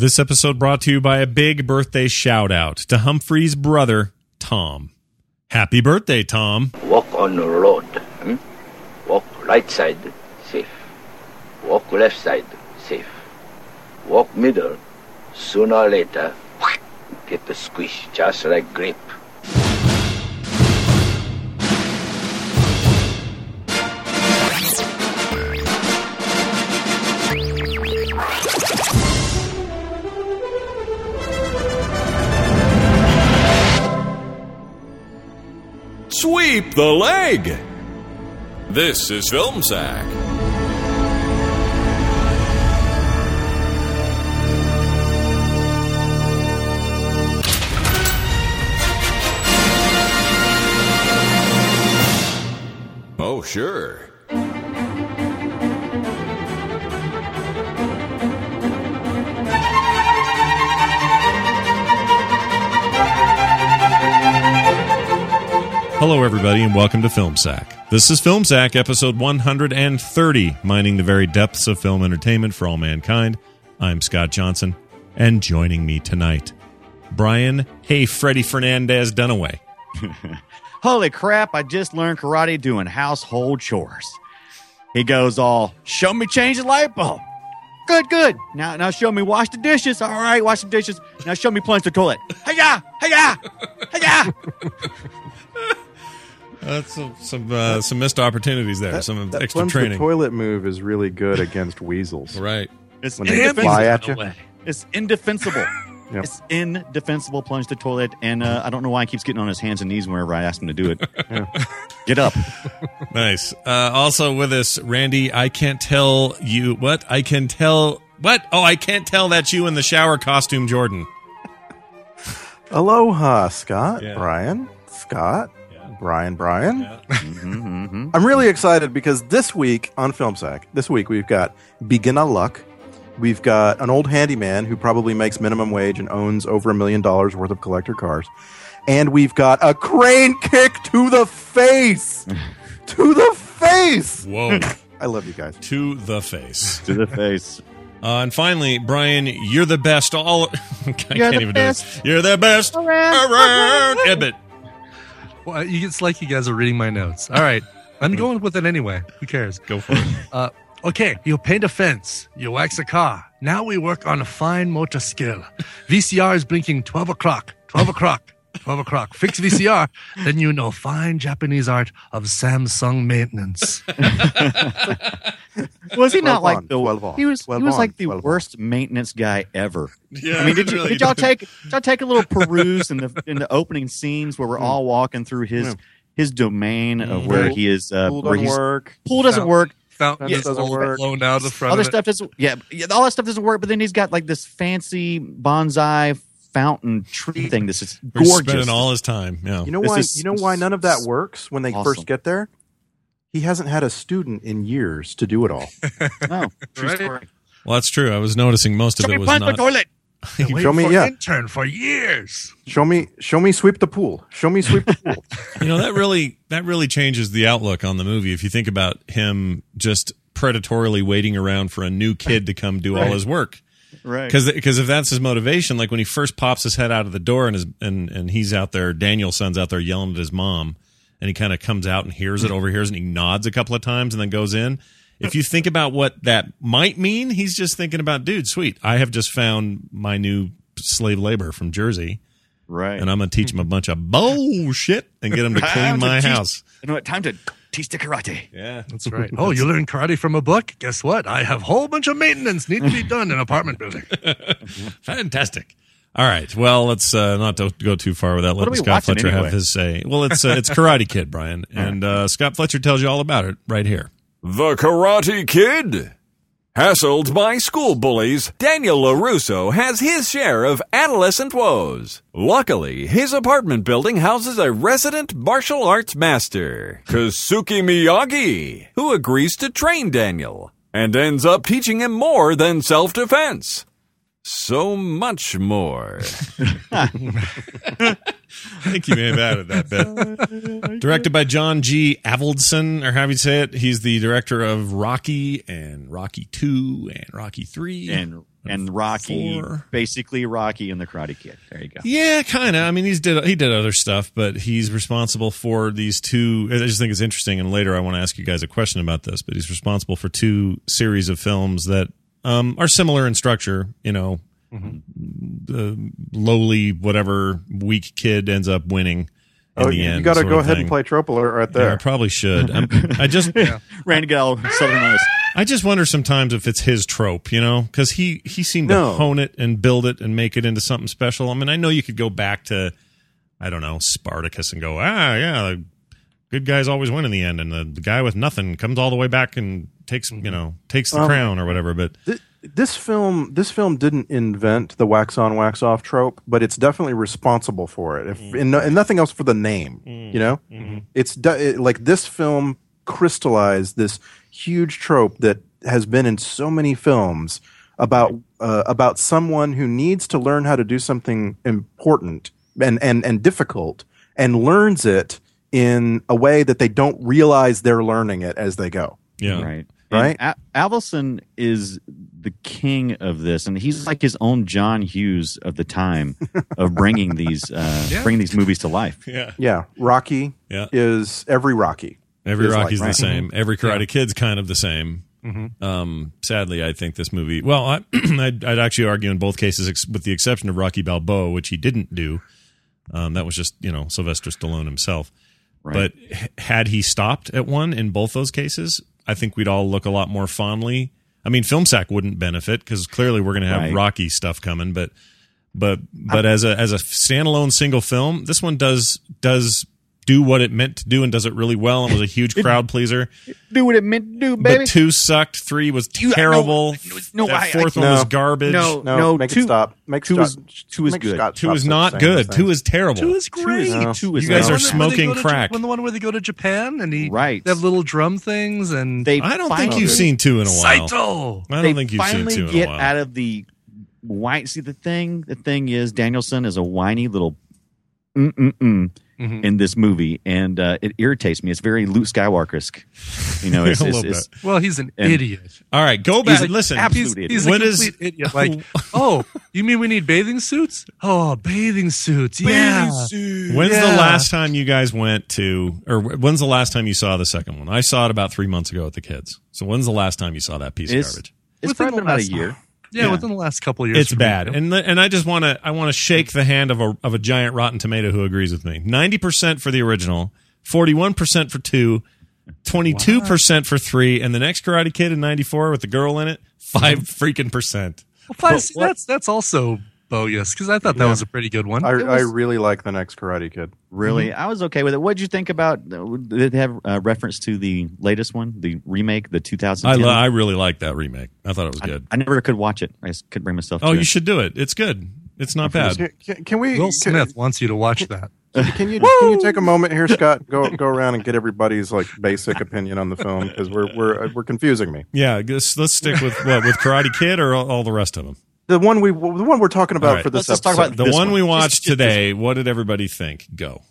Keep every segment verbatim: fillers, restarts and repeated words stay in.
This episode brought to you by a big birthday shout-out to Humphrey's brother, Tom. Happy birthday, Tom. Walk on the road. Hmm? Walk right side, safe. Walk left side, safe. Walk middle. Sooner or later, get the squish, just like grape. Sweep the leg! This is Film Sack. Oh, sure. Hello, everybody, and welcome to Film Sack. This is Film Sack, episode one hundred thirty, mining the very depths of film entertainment for all mankind. I'm Scott Johnson, and joining me tonight, Brian, hey, Freddy Fernandez Dunaway. Holy crap, I just learned karate doing household chores. He goes all, show me change the light bulb. Good, good. Now now show me wash the dishes. All right, wash the dishes. Now show me plunge the toilet. Hey-ya, hey-ya, hey-ya. That's some some, uh, some missed opportunities there. That, some that extra plunge training. The toilet move is really good against weasels. Right. It's When they fly at you. It's indefensible. Yep. It's indefensible, plunge the toilet. And uh, I don't know why he keeps getting on his hands and knees whenever I ask him to do it. Yeah. Get up. Nice. Uh, also with us, Randy, I can't tell you what? I can tell what? Oh, I can't tell that's you in the shower costume, Jordan. Aloha, Scott, Yeah. Brian, Scott, yeah. Brian, Brian. Yeah. Mm-hmm, mm-hmm. I'm really excited because this week on Film Sack, this week we've got Beginner Luck. We've got an old handyman who probably makes minimum wage and owns over a million dollars worth of collector cars. And we've got a crane kick to the face. To the face. Whoa. I love you guys. To the face. To the face. Uh, and finally, Brian, you're the best all... I can't You're the even best. do this. You're the best around, Around. Ibbot. Well, you- it's like you guys are reading my notes. All right. I'm going with it anyway. Who cares? Go for it. Uh, okay, you paint a fence. You wax a car. Now we work on a fine motor skill. V C R is blinking twelve o'clock, twelve o'clock, twelve o'clock. Fix V C R. Then you know fine Japanese art of Samsung maintenance. Was he not twelve like on, the twelve on, he was he twelve was on, like the twelve on. worst maintenance guy ever. Yeah, I mean, did, you, really did y'all did. take did y'all take a little peruse in the in the opening scenes where we're all walking through his Yeah. his domain of where Pool- he is uh, Pool where doesn't he's work. pool doesn't Fountain. work. Fountain Yes, is doesn't all work. blown out of the front Other of it. stuff doesn't. Yeah, yeah, all that stuff doesn't work. But then he's got like this fancy bonsai fountain tree thing. This is He's gorgeous. spending all his time. Yeah. You know This why? is You know why none of that works when they awesome. first get there? He hasn't had a student in years to do it all. Oh, true Right. story. Well, that's true. I was noticing most of Show it me was punch the not... toilet. Been waiting Show me, for yeah. intern for years. Show me, show me, sweep the pool. Show me, sweep the pool. You know, that really that really changes the outlook on the movie if you think about him just predatorily waiting around for a new kid to come do all Right. his work. Right. Because if that's his motivation, like when he first pops his head out of the door and his and, and he's out there, Daniel's son's out there yelling at his mom, and he kind of comes out and hears it, overhears, and he nods a couple of times and then goes in. If you think about what that might mean, he's just thinking about, dude, sweet, I have just found my new slave labor from Jersey, Right. and I'm going to teach him a bunch of bullshit and get him to clean Time to my teach- house. You know what? Time to teach the karate. Yeah. That's right. Oh, you learned karate from a book? Guess what? I have a whole bunch of maintenance need to be done in an apartment building. Fantastic. All right. Well, let's uh, not to go too far without What are letting we Scott watching Fletcher anyway? have his say. Well, it's uh, it's Karate Kid, Brian, and uh, Scott Fletcher tells you all about it right here. The Karate Kid. Hassled by school bullies, Daniel LaRusso has his share of adolescent woes. Luckily, his apartment building houses a resident martial arts master, Kazuki Miyagi, who agrees to train Daniel and ends up teaching him more than self-defense. So much more. I think you may have added that bit. Directed by John G. Avildsen, or however you say it. He's the director of Rocky and Rocky two and Rocky three. And And Rocky, Four. basically Rocky and the Karate Kid. There you go. Yeah, kind of. I mean, he's did he did other stuff, but he's responsible for these two. I just think it's interesting, and later I want to ask you guys a question about this. But he's responsible for two series of films that um, are similar in structure. You know, mm-hmm. the lowly, whatever, weak kid ends up winning. In Oh, the you, end, you got to sort go of ahead thing. and play Trope Alert right there. Yeah, I probably should. I'm, I just, Yeah. Randy got all southern on us. I just wonder sometimes if it's his trope, you know, because he he seemed to No. hone it and build it and make it into something special. I mean, I know you could go back to, I don't know, Spartacus and go, ah, yeah, the good guys always win in the end, and the, the guy with nothing comes all the way back and takes, you know, takes the Um, crown or whatever. But Th- This film, this film didn't invent the wax on, wax off trope, but it's definitely responsible for it. If and, no, and nothing else for the name, you know, it's de- it, like this film crystallized this huge trope that has been in so many films about uh, about someone who needs to learn how to do something important and and and difficult and learns it in a way that they don't realize they're learning it as they go. yeah, Right. Right? And A- Avildsen is the king of this, and he's like his own John Hughes of the time of bringing these uh, Yeah. bringing these movies to life. yeah, Yeah, Rocky Yeah. is every Rocky. every is like Rocky's that. the same. Every Karate Kid's kind of the same. Um, sadly, I think this movie. Well, I, I'd, I'd actually argue in both cases, ex- with the exception of Rocky Balboa, which he didn't do. Um, that was just you know Sylvester Stallone himself. Right. But h- had he stopped at one in both those cases, I think we'd all look a lot more fondly. I mean, FilmSack wouldn't benefit because clearly we're going to have Right. Rocky stuff coming. But but but as a as a standalone single film, this one does does do what it meant to do and does it really well and was a huge crowd pleaser. Do what it meant to do, baby. But two sucked, three was You- no, terrible. no, that I- I fourth can't- one was No. garbage. No. No, make two- it stop. Make two Scott, is- two is make good. Scott Two stop is saying not those good. things. Two is terrible. Two is great. No. Two is You guys not. are The one where they smoking go to- crack. When the one where they go to Japan and he Right. they have little drum things and They I don't think finally- you've seen two in a while. Saito. I don't they think you've seen finally two in a get while. out of the white. See, the thing, the thing is, Danielson is a whiny little mm mm mm Mhm. in this movie, and uh, it irritates me. It's very Luke Skywalker-esque. You know, it's, A it's, little it's, Well, he's an And- idiot. All right, go back. He's a Listen, absolute He's, idiot. he's a When is- complete idiot. Like, oh, you mean we need bathing suits? Oh, bathing suits. Yeah. when's Yeah. the last time you guys went to, or when's the last time you saw the second one? I saw it about three months ago with the kids. So when's the last time you saw that piece of It's- garbage? it's Within probably the been about a last- year. Yeah, Yeah. within the last couple of years. It's for me. bad, and the, and I just want to I want to shake the hand of a of a giant Rotten Tomato who agrees with me. Ninety percent for the original, forty one percent for two, twenty two percent for three, and the next Karate Kid in ninety four with the girl in it, five freaking percent. Well, fine, see, that's that's also bogus because I thought that was a pretty good one. I, It I was- really like the next Karate Kid. Really, Mm-hmm. I was okay with it. What did you think about? Did it have uh, reference to the latest one, the remake, the two thousand? I lo- I really liked that remake. I thought it was good. I never could watch it. I just couldn't bring myself. Oh, to you it. should do it. It's good. It's not bad. Can, can- can we? Will can- Smith wants you to watch that. Can you can you take a moment here, Scott? Go go around and get everybody's like basic opinion on the film because we're we're we're confusing me. Yeah, let's, let's stick with what with Karate Kid or all, all the rest of them. The one we the one we're talking about All right. for this Let's just talk episode. about The This one one. we watched Just- just today. What did everybody think? Go.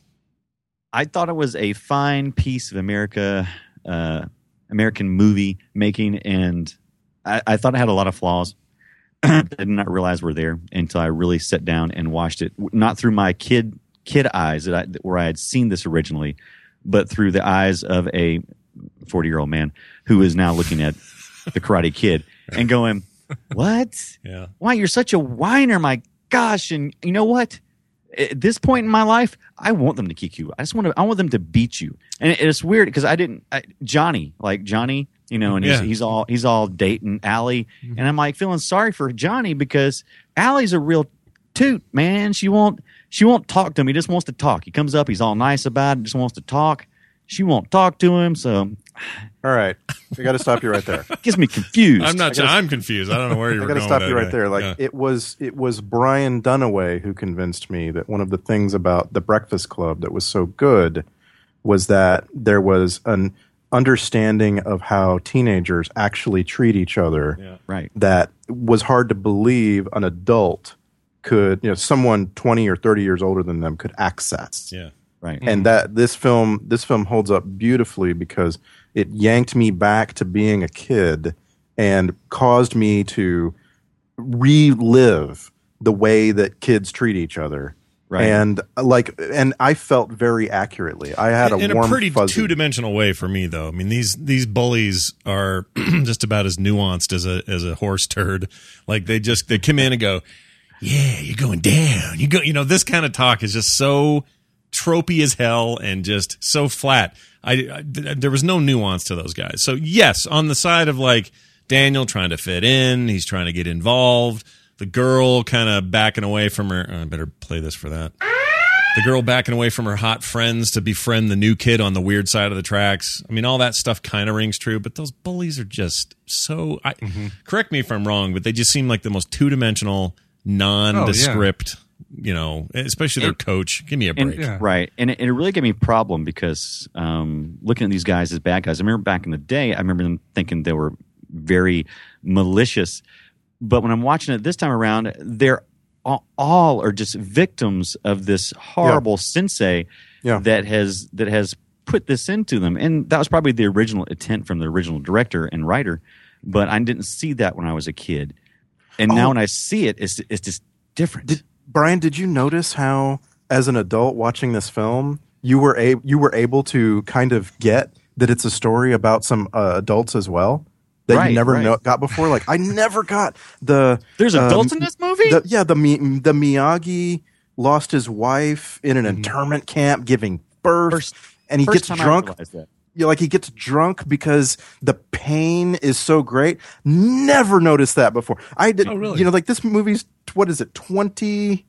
I thought it was a fine piece of America, uh, American movie making, and I, I thought it had a lot of flaws. I did not realize were there until I really sat down and watched it, not through my kid kid eyes that I, where I had seen this originally, but through the eyes of a forty year old man who is now looking at the Karate Kid and going, "What? Yeah. Why you're such a whiner, my gosh!" And you know what? At this point in my life, I want them to kick you. I just want to. I want them to beat you. And it, it's weird because I didn't. I, Johnny, like Johnny, you know, and he's, Yeah. he's all he's all dating Allie, and I'm like feeling sorry for Johnny because Allie's a real toot, man. She won't she won't talk to him. He just wants to talk. He comes up, he's all nice about it, just wants to talk. She won't talk to him, so All right, we got to stop you right there. it gets me confused. I'm not. I gotta- I'm confused. I don't know where you I were got to going. stop with you that, right there. Like yeah. it was, it was Brian Dunaway who convinced me that one of the things about The Breakfast Club that was so good was that there was an understanding of how teenagers actually treat each other Yeah. right. that was hard to believe an adult could, you know, someone twenty or thirty years older than them could access. Yeah. Right. And that this film this film holds up beautifully because it yanked me back to being a kid and caused me to relive the way that kids treat each other. Right. And like, and I felt very accurately. I had a in warm, a pretty fuzzy. two-dimensional way for me, though. I mean, these these bullies are just about as nuanced as a as a horse turd. Like they just they come in and go, "Yeah, you're going down. You go." You know, this kind of talk is just so tropey as hell and just so flat. I, I there was no nuance to those guys. So yes, on the side of like Daniel trying to fit in, he's trying to get involved. The girl kind of backing away from her. Oh, I better play this for that. The girl backing away from her hot friends to befriend the new kid on the weird side of the tracks. I mean, all that stuff kind of rings true, but those bullies are just so. I, mm-hmm. Correct me if I'm wrong, but they just seem like the most two-dimensional, nondescript. Oh, yeah. You know, especially their and, coach. Give me a break, and, yeah. right? And it, and it really gave me a problem because um, looking at these guys as bad guys. I remember back in the day, I remember them thinking they were very malicious. But when I'm watching it this time around, they're all, all are just victims of this horrible yeah. sensei yeah. that has that has put this into them. And that was probably the original intent from the original director and writer. But I didn't see that when I was a kid. And oh. now when I see it, it's, it's just different. Did, Brian, did you notice how, as an adult watching this film, you were, a, you were able to kind of get that it's a story about some uh, adults as well? That right, you never right. know, got before. Like I never got the. There's um, adults in this movie. The, yeah, the the Miyagi lost his wife in an mm-hmm. internment camp giving birth, first, and he first gets drunk. Yeah, you know, like he gets drunk because the pain is so great. Never noticed that before. I did. Oh, really? You know, like this movie's what is it? twenty,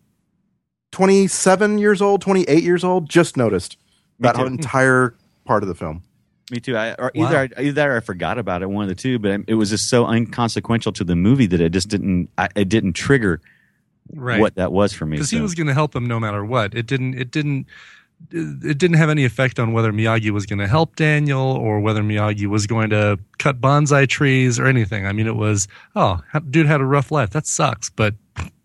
twenty-seven years old, twenty-eight years old. Just noticed that entire part of the film. Me too. I, or either, wow. I, either I forgot about it, one of the two, but it was just so inconsequential to the movie that it just didn't. I, it didn't trigger right. what that was for me. Because so. he was going to help him no matter what. It didn't. It didn't. It didn't have any effect on whether Miyagi was going to help Daniel or whether Miyagi was going to cut bonsai trees or anything. I mean, it was oh, dude had a rough life. That sucks, but.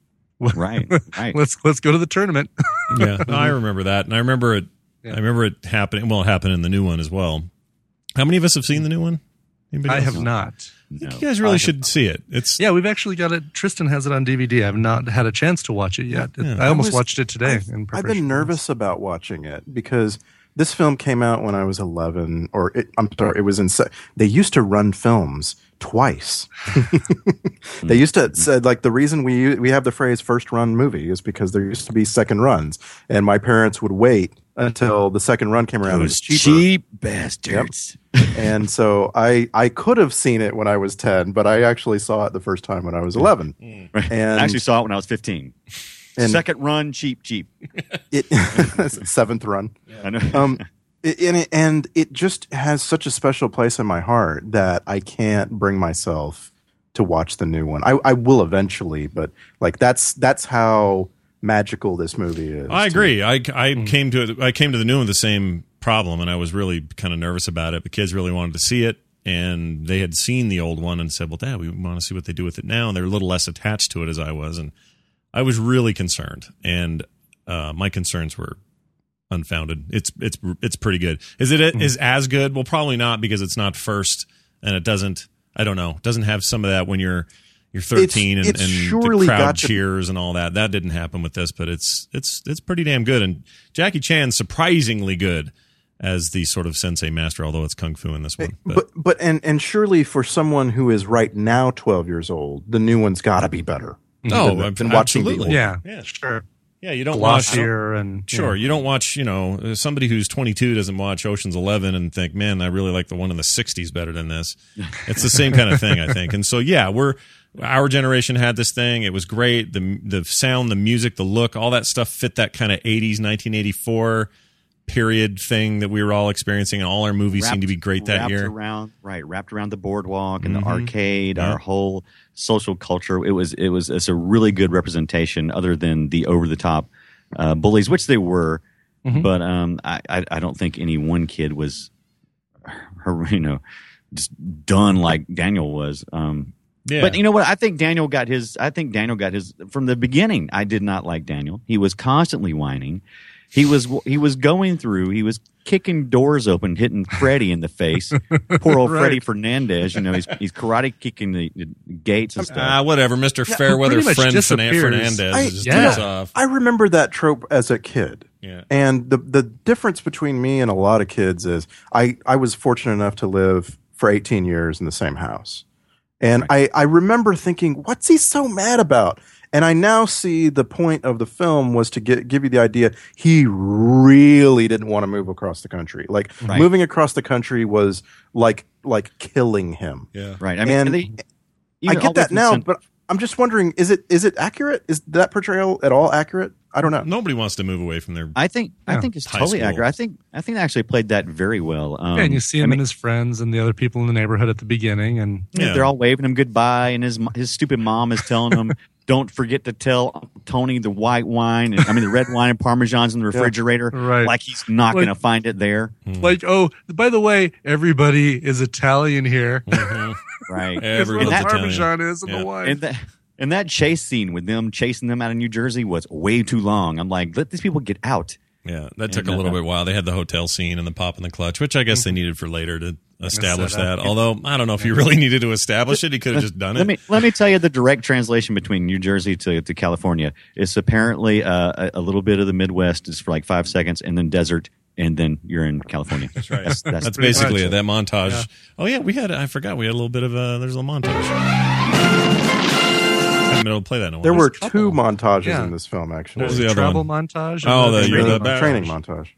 right, right. Let's let's go to the tournament. yeah, no, I remember that, and I remember it. Yeah. I remember it happening. Well, it happened in the new one as well. How many of us have seen the new one? Anybody I else? have not. I think you guys really should see it. It's yeah, we've actually got it. Tristan has it on D V D. I've not had a chance to watch it yet. Yeah. I almost I was, watched it today. I've, in I've been nervous about watching it because this film came out when I was eleven, or it, I'm sorry, it was in. They used to run films twice. They used to said like the reason we we have the phrase first run movie is because there used to be second runs, and my parents would wait until the second run came around. Those cheap bastards. Yep. And so I I could have seen it when I was ten, but I actually saw it the first time when I was eleven. Mm. And I actually saw it when I was fifteen. And second run, cheap, cheap. It seventh run. Yeah. I know. Um, it, and, it, and it just has such a special place in my heart that I can't bring myself to watch the new one. I, I will eventually, but like that's that's how magical this movie is. I agree. I, I mm. came to it. I came to the new one with the same problem, and I was really kind of nervous about it. The kids really wanted to see it, and they had seen the old one and said, "Well, Dad, we want to see what they do with it now." And they're a little less attached to it as I was, and I was really concerned. And uh, my concerns were unfounded. It's it's it's pretty good. Is it mm. is as good? Well, probably not because it's not first, and it doesn't. I don't know. It doesn't have some of that when you're. You're thirteen it's, and, it's and the crowd to- cheers and all that. That didn't happen with this, but it's it's it's pretty damn good. And Jackie Chan's surprisingly good as the sort of sensei master, although it's kung fu in this one. But but, but and and surely for someone who is right now twelve years old, the new one's got to be better. Oh, than, than watching the old. Yeah, yeah, sure. Yeah, you don't Glossier watch and sure yeah. you don't watch. You know, somebody who's twenty-two doesn't watch Ocean's Eleven and think, "Man, I really like the one in the sixties better than this." It's the same kind of thing, I think. And so, yeah, we're our generation had this thing. It was great. the The sound, the music, the look, all that stuff fit that kind of eighties, nineteen eighty-four period thing that we were all experiencing, and all our movies wrapped, seemed to be great that wrapped year. Around, right, wrapped around the boardwalk and mm-hmm. the arcade, yeah. our whole social culture. It was it was it's a really good representation, other than the over the top uh, bullies, which they were. Mm-hmm. But um, I, I I don't think any one kid was, you know, just done like Daniel was. Um, Yeah. But you know what? I think Daniel got his. I think Daniel got his from the beginning. I did not like Daniel. He was constantly whining. He was he was going through. He was kicking doors open, hitting Freddie in the face. Poor old Right. Freddie Fernandez. You know, he's he's karate kicking the, the gates and stuff. Ah, whatever. Mister Fairweather pretty much Friend disappears. Fernandez I- just yeah. takes off. I remember that trope as a kid. Yeah. And the the difference between me and a lot of kids is I, I was fortunate enough to live for eighteen years in the same house. And I, I remember thinking, what's he so mad about? And I now see the point of the film was to get, give you the idea he really didn't want to move across the country. Like Right. moving across the country was like like killing him. Yeah. Right. I mean, And they, I even all get the way that from now, Cent- but I'm just wondering, is it is it accurate? Is that portrayal at all accurate? I don't know. Nobody wants to move away from their. I think I Yeah. think it's High totally school. accurate. I think I think they actually played that very well. Um, Yeah, and you see him I mean, and his friends and the other people in the neighborhood at the beginning, and Yeah. they're all waving him goodbye, and his mo- his stupid mom is telling him, "Don't forget to tell Uncle Tony the white wine, and, I mean the red wine and Parmesan's in the refrigerator." Right. Like he's not Like- going to find it there. like, oh, by the way, everybody is Italian here. Mhm. Right. That's where Everyone's the that- Italian. Parmesan is and Yeah. the wine. And that and that chase scene with them chasing them out of New Jersey was way too long. I'm like, let these people get out. Yeah, that took And, a little uh, bit while. They had the hotel scene and the pop and the clutch, which I guess they needed for later to establish set up. that. Although I don't know if he really needed to establish it. He could have just done it. Let me let me tell you the direct translation between New Jersey to, to California. It's apparently uh, a, a little bit of the Midwest is for like five seconds, and then desert, and then you're in California. That's right. That's, that's, That's pretty basically much it. That montage. Yeah. Oh yeah, we had. I forgot we had a little bit of a. There's a little montage. I haven't been able to play that in a while. There were There's a two couple. montages Yeah. in this film, actually. What was the other travel one? montage. Oh, and the- then you're training, the best. training montage.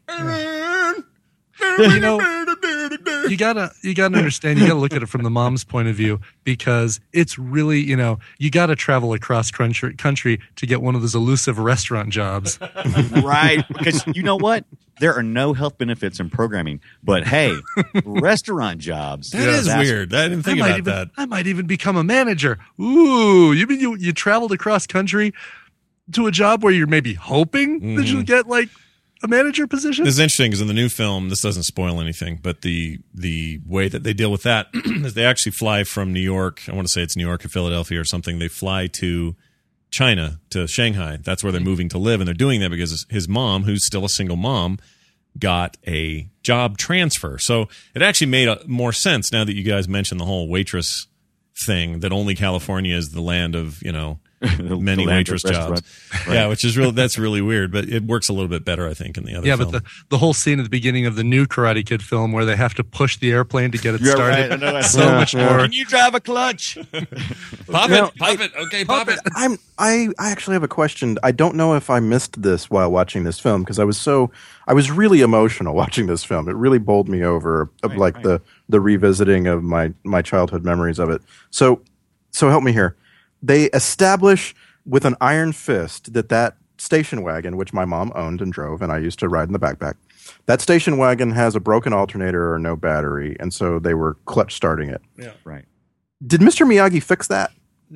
you know, you gotta you gotta understand. You gotta look at it from the mom's point of view, because it's really, you know, you gotta travel across country country to get one of those elusive restaurant jobs. right. Because you know what? There are no health benefits in programming, but hey, restaurant jobs. That is that's- weird. I didn't think I might about even that. I might even become a manager. Ooh, you mean you you traveled across country to a job where you're maybe hoping that you'll get like a manager position? This is interesting because in the new film, this doesn't spoil anything, but the the way that they deal with that is they actually fly from New York. I want to say it's New York or Philadelphia or something. They fly to China, to Shanghai. That's where they're moving to live, and they're doing that because his mom, who's still a single mom, got a job transfer. So it actually made a, more sense now that you guys mentioned the whole waitress thing, that only California is the land of, you know, The- many the land of waitress jobs. restaurant. Right. Yeah, which is real. That's really weird, but it works a little bit better, I think, in the other yeah, film. but the, the whole scene at the beginning of the new Karate Kid film where they have to push the airplane to get it You're started. right. I know that. So Yeah, much yeah. more. Can you drive a clutch? Pop Now, it, pop it. Okay, pop, it. I'm I I actually have a question. I don't know if I missed this while watching this film because I was so I was really emotional watching this film. It really bowled me over of Right, like right. the the revisiting of my my childhood memories of it. So so help me here. They establish with an iron fist that that station wagon, which my mom owned and drove, and I used to ride in the backpack, that station wagon has a broken alternator or no battery, and so they were clutch starting it. Right. Did Mister Miyagi fix that?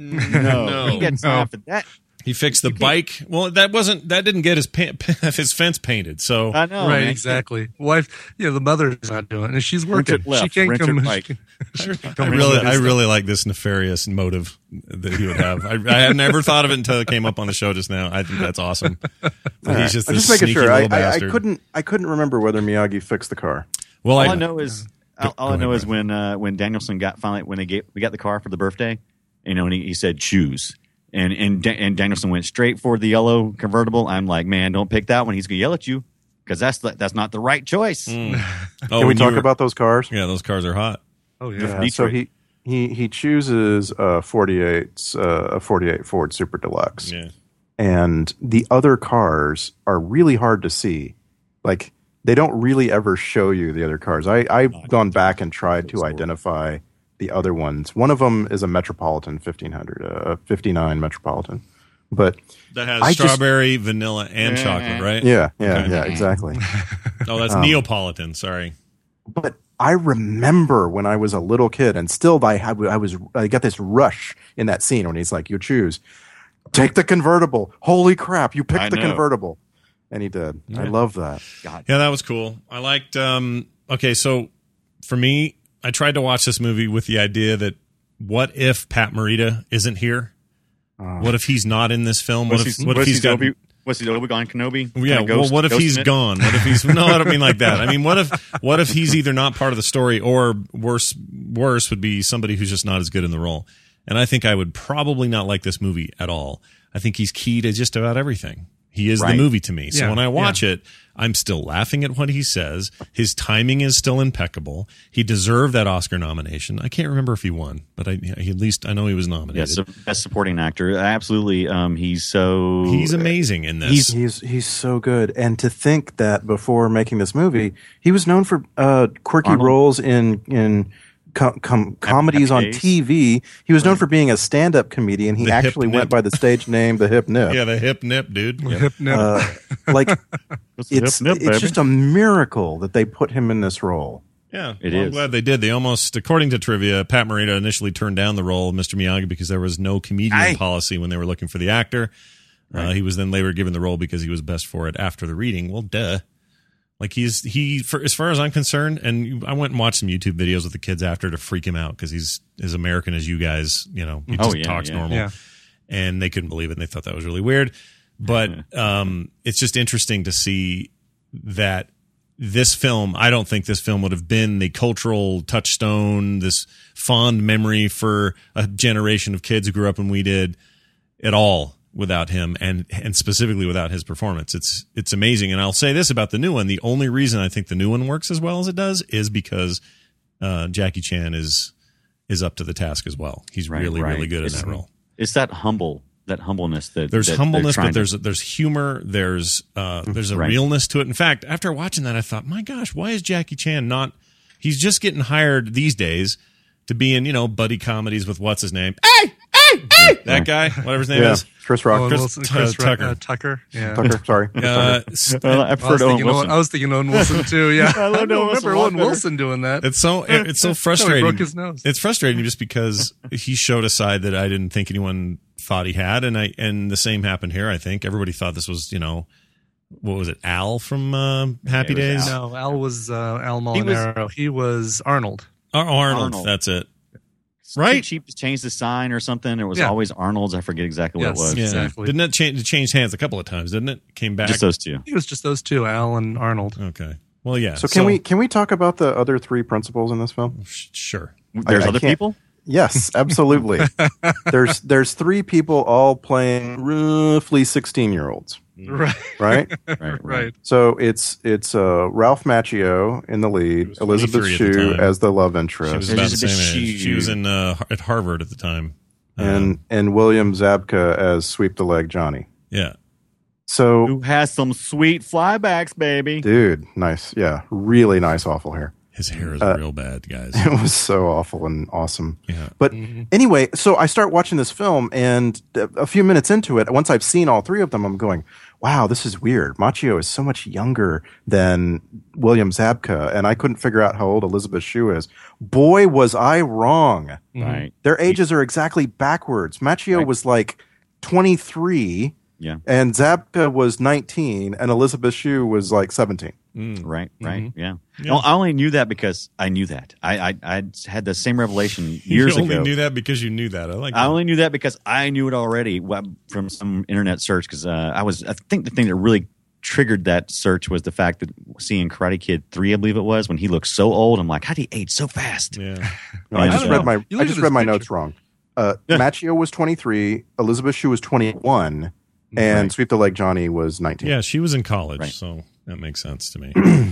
No. He gets No. off of that. He fixed the bike. Well, that wasn't that didn't get his pa- his fence painted. So I know. right, man. exactly. Wife, you know, the mother's not doing it, and she's working. it left, she can't wrench it come. right. I really, I really like this nefarious motive that he would have. I, I had never thought of it until it came up on the show just now. I think that's awesome. But he's just I'm this just making sneaky sure. I, little I, I bastard. couldn't. I couldn't remember whether Miyagi fixed the car. Well, All I, I know is all, all go I know ahead, is when uh, when Danielson got finally when they get we got the car for the birthday, you know, and he, he said choose, and and Da- and Danielson went straight for the yellow convertible. I'm like, man, don't pick that one. He's gonna yell at you because that's the, that's not the right choice. Mm. Oh, Can we when you talk were- about those cars? Yeah, those cars are hot. Oh yeah. Yeah, so he he he chooses a forty-eight uh, a forty-eight Ford Super Deluxe, Yeah. and the other cars are really hard to see. Like they don't really ever show you the other cars. I I've gone back and tried to identify the other ones. One of them is a Metropolitan fifteen hundred, a fifty-nine Metropolitan, but That has I just- strawberry, vanilla, and chocolate, right? yeah, yeah, Okay. yeah, exactly. Oh, that's Neapolitan. Sorry. But I remember when I was a little kid, and still I had, I was I got this rush in that scene when he's like, "You choose, take the convertible." Holy crap! You I picked the know. convertible, and he did. I love that. God. Yeah, that was cool. I liked. Um, okay, so for me, I tried to watch this movie with the idea that what if Pat Morita isn't here? What if he's not in this film? What What if if what if he's he's got Obi- What's the Obi-Wan Kenobi? Yeah, Kinda ghost- well, what if he's ghosting it? gone? What if he's no? I don't mean like that. I mean, what if what if he's either not part of the story, or worse, worse would be somebody who's just not as good in the role. And I think I would probably not like this movie at all. I think he's key to just about everything. He is Right. the movie to me. So Yeah, when I watch yeah. it, I'm still laughing at what he says. His timing is still impeccable. He deserved that Oscar nomination. I can't remember if he won, but I, he, at least I know he was nominated. Yes, so best supporting actor. Absolutely. Um, he's so He's amazing in this. He's- He's he's so good, and to think that before making this movie, he was known for uh, quirky Arnold. roles in in com- com- comedies on Days. T V. He was known for being a stand-up comedian. He The Hip actually Nip. went by the stage name the Hip Nip. yeah, the hip nip, dude. Hip nip. Uh, like What's the it's hip nip, it's baby? just a miracle that they put him in this role. Yeah, It well, I'm is. glad they did. They almost, according to trivia, Pat Morita initially turned down the role of Mister Miyagi because there was no comedian Aye. policy when they were looking for the actor. Uh, he was then later given the role because he was best for it after the reading. Well, duh. Like he's he, for, as far as I'm concerned, and you- I went and watched some YouTube videos with the kids after to freak him out because he's as American as you guys. You know, he Oh, just yeah, talks yeah. normal, Yeah. and they couldn't believe it. and They thought that was really weird. But um, it's just interesting to see that this film, I don't think this film would have been the cultural touchstone, this fond memory for a generation of kids who grew up when we did at all without him, and and specifically without his performance. It's it's amazing. And I'll say this about the new one. The only reason I think the new one works as well as it does is because uh, Jackie Chan is is up to the task as well. He's Right, really, right. really good in It's- that role. It's that humble, that humbleness that There's that they're humbleness, trying but to- there's there's humor. There's uh, there's a Right. realness to it. In fact, after watching that, I thought, my gosh, why is Jackie Chan not? He's just getting hired these days to be in, you know, buddy comedies with what's his name? Hey, hey, hey, that guy, whatever his name Yeah, is. Chris Rock. Owen Chris- Wilson, uh, Chris Ru- Tucker. uh, Tucker. Yeah. Tucker, sorry. Uh, s- Well, I I was, preferred Owen thinking Owen, Wilson. I was thinking Owen Wilson too. Yeah, I, loved don't Owen Wilson remember a lot Owen better. Wilson doing that. it's so it- it's so He frustrating. broke his nose. It's frustrating just because he showed a side that I didn't think anyone thought he had, and I and the same happened here. I think everybody thought this was, you know, what was it, Al from uh, Happy Yeah, it was Days? No, Al was uh, Al He was- Molinaro. He was Arnold. Oh, Arnold, Arnold. that's it. Too right? cheap to change the sign or something. It was Yeah. always Arnold's. I forget exactly what Yes. it was. Yeah. Exactly. Didn't it change? It changed hands a couple of times, didn't it? Came back. Just those two. He was just those two, Al and Arnold. Okay. Well, yeah. So can we can we talk about the other three principals in this film? sh- Sure. There's I other can't- people. Yes, absolutely. there's there's three people all playing roughly sixteen year olds, Right. right? Right. Right. So it's it's uh, Ralph Macchio in the lead, was Elizabeth twenty-three at the Shue time. as the love She was interest, about the Elizabeth same age. Shue. She was in uh, at Harvard at the time. Uh, and and William Zabka as Sweep the Leg Johnny. yeah. So, Who has some sweet flybacks, baby? dude, nice, yeah, really nice, awful hair. His hair is Uh, real bad, guys. It was so awful and awesome. Yeah. But anyway, so I start watching this film, and a a few minutes into it, once I've seen all three of them, I'm going, wow, this is weird. Macchio is so much younger than William Zabka, and I couldn't figure out how old Elizabeth Shue is. Boy, was I wrong. Right. Their ages are exactly backwards. Macchio Right. was like twenty-three, Yeah. and Zabka was nineteen, and Elizabeth Shue was like seventeen. Right. Right. Yeah. Yeah. No, I only knew that because I knew that. I I I had the same revelation years you only ago. knew that because you knew that. I like I that. only knew that because I knew it already web- from some internet search. Because uh, I was, I think the thing that really triggered that search was the fact that seeing Karate Kid three, I believe it was, when he looked so old. I'm like, how did he age so fast? Yeah. No, I I just don't read know. my You I look just at read this my picture. notes wrong. Uh, Macchio was twenty-three, Elizabeth Shue was twenty-one, and Right. Sweep the Leg Johnny was nineteen. Yeah, she was in college, Right. so that makes sense to me.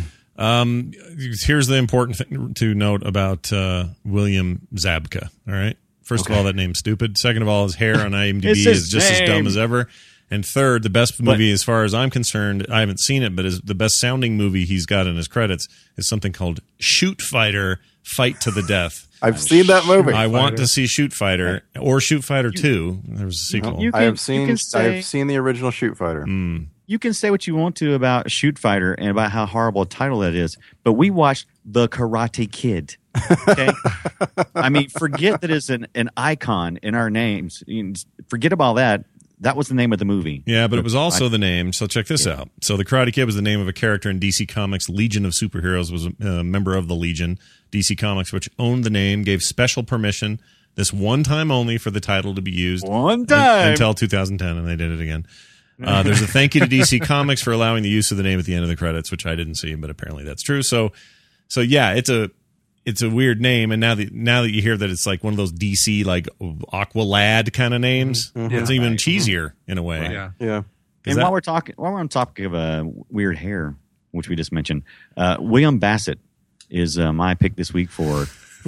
um, here's the important thing to note about uh, William Zabka. All right. First of all, that name's stupid. Second of all, his hair on IMDb It's his is just as name. dumb as ever. And third, the best movie, as far as I'm concerned, I haven't seen it, but is the best sounding movie he's got in his credits is something called Shoot Fighter: Fight to the Death. I've seen that movie. I want to see Shoot Fighter or Shoot Fighter Two. There was a sequel. You I can- have you seen can I say- have seen the original Shoot Fighter. You can say what you want to about Shoot Fighter and about how horrible a title that is, but we watched The Karate Kid. Okay, I mean, forget that it's an, an icon in our names. You know, forget about that. That was the name of the movie. Yeah, but it was also the name. So check this out. So the Karate Kid was the name of a character in D C Comics. Legion of Superheroes was a uh, member of the Legion. D C Comics, which owned the name, gave special permission, this one time only, for the title to be used One time. until two thousand ten, and they did it again. Uh, there's a thank you to D C Comics for allowing the use of the name at the end of the credits, which I didn't see, but apparently that's true. So, so yeah, it's a it's a weird name, and now that now that you hear that it's like one of those D C like Aqualad kind of names, Mm-hmm. it's Yeah. even cheesier in a way. Right. Yeah. Yeah. Is And that- while we're talking, while we're on topic of uh, weird hair, which we just mentioned, uh, William Bassett is uh, my pick this week for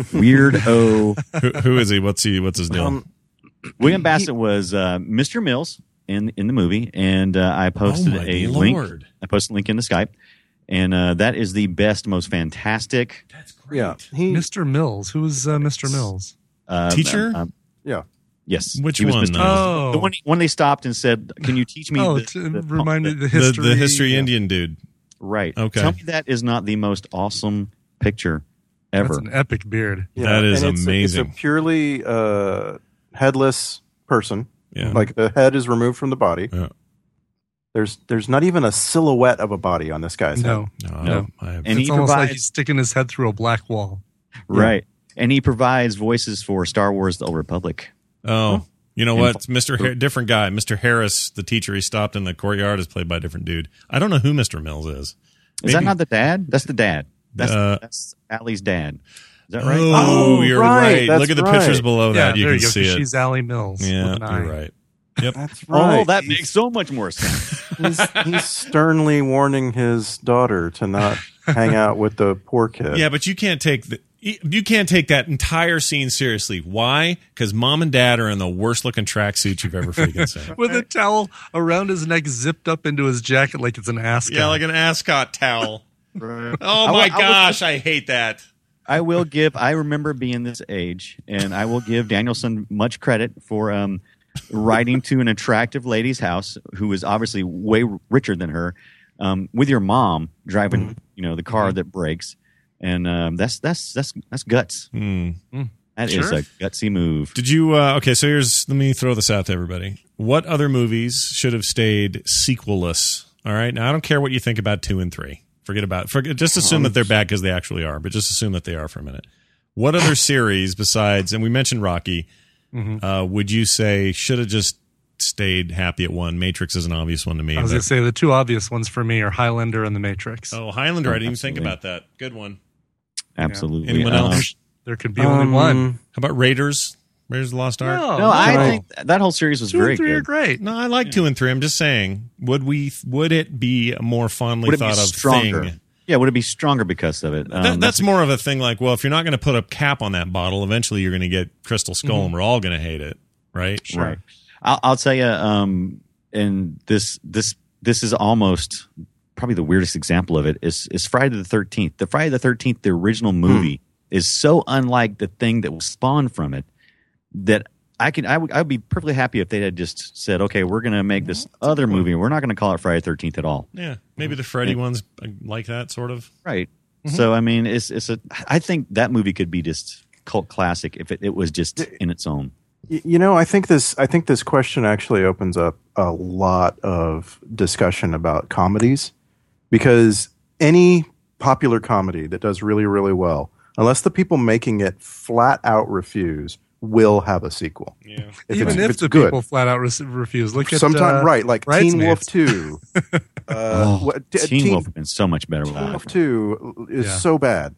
Weirdo. who, who is he? What's he? What's his deal? Um, William Bassett was uh, Mister Mills in in the movie, and uh, I posted Oh, my a Lord. link. I posted a link in the Skype, and uh, that is the best, most fantastic That's great. yeah. He, Mister Mills. Who was uh, Mister Mills? uh, Teacher? um, yeah. yes, Which he was one, Mister though? Mills. Oh. The one when they stopped and said, "Can you teach me?" Oh, the, to the- remind me of the The, history. the history Indian dude. Right. Okay. Tell me that is not the most awesome picture That's ever. an epic beard. Yeah, That is and it's a- amazing. it's a purely uh, headless person. Yeah. Like the head is removed from the body. Yeah. There's there's not even a silhouette of a body on this guy's No, head. No, No. I have, And it's he almost like provides he's sticking his head through a black wall. right, and he provides voices for Star Wars: The Old Republic. oh, you know And- what? Mister Har- different guy. Mister Harris, the teacher he stopped in the courtyard, is played by a different dude. I don't know who Mister Mills is. Is Maybe- that not the dad? That's the dad. That's Uh, that's Allie's dad. Is that right? Oh, Oh, you're right. right. That's Look at the right. pictures below yeah, that. You there can you go. see 'cause it. She's Allie Mills. Yeah, with an eye. you're right. Yep. That's right. Oh, that makes so much more sense. he's, he's sternly warning his daughter to not hang out with the poor kid. Yeah, but you can't take the you can't take that entire scene seriously. Why? Because mom and dad are in the worst looking tracksuits you've ever freaking seen. With a towel around his neck, zipped up into his jacket like it's an ascot. Yeah, like an ascot towel. Right. Oh I my will- I will- gosh, I hate that. I will give. I remember being this age, and I will give Danielson much credit for um, riding to an attractive lady's house who is obviously way richer than her, um, with your mom driving, you know, the car that breaks, and um, that's that's that's that's guts. Hmm. That is Sure. a gutsy move. Did you? Uh, okay, so here's let me throw this out to everybody. What other movies should have stayed sequelless? All right, now I don't care what you think about two and three. Forget about. Forget. Just assume that they're bad because they actually are, but just assume that they are for a minute. What other series besides? And we mentioned Rocky. Uh, would you say should have just stayed happy at one? Matrix is an obvious one to me. I was but- going to say the two obvious ones for me are Highlander and The Matrix. oh, Highlander! I didn't even think Absolutely. about that. Good one. Absolutely. Anyone Um, else? There could be only one. How about Raiders? Raiders of the Lost Ark? No, No, I No. think that whole series was two very and three are good. great. No, I like two and three. I'm just saying, would we? Would it be a more fondly Would it be thought of stronger? thing? Yeah, would it be stronger because of it? Um, That, that's more of a thing. Like, well, if you're not going to put a cap on that bottle, eventually you're going to get Crystal Skull, and we're all going to hate it, right? right. I'll, I'll tell you, um, and this this this is almost probably the weirdest example of it is is Friday the thirteenth. The Friday the thirteenth, the original movie, is so unlike the thing that was spawned from it that I could I would I would be perfectly happy if they had just said, okay, we're going to make this other movie. We're not going to call it Friday the thirteenth at all. Yeah, maybe the Freddy ones uh, like that sort of. Right. So I mean, it's it's a. I think that movie could be just cult classic if it, it was just in its own. Y- You know, I think this. I think this question actually opens up a lot of discussion about comedies, because any popular comedy that does really, really well, unless the people making it flat out refuse, will have a sequel. Yeah. If Even it's, if it's the good. people flat out re- refuse. Look at Sometimes, uh, right, like Teen Wolf Bridesmaids. two. Uh, Oh, what- t- Teen, Teen- Wolf would have been so much better Teen without Wolf it. two is Yeah. so bad.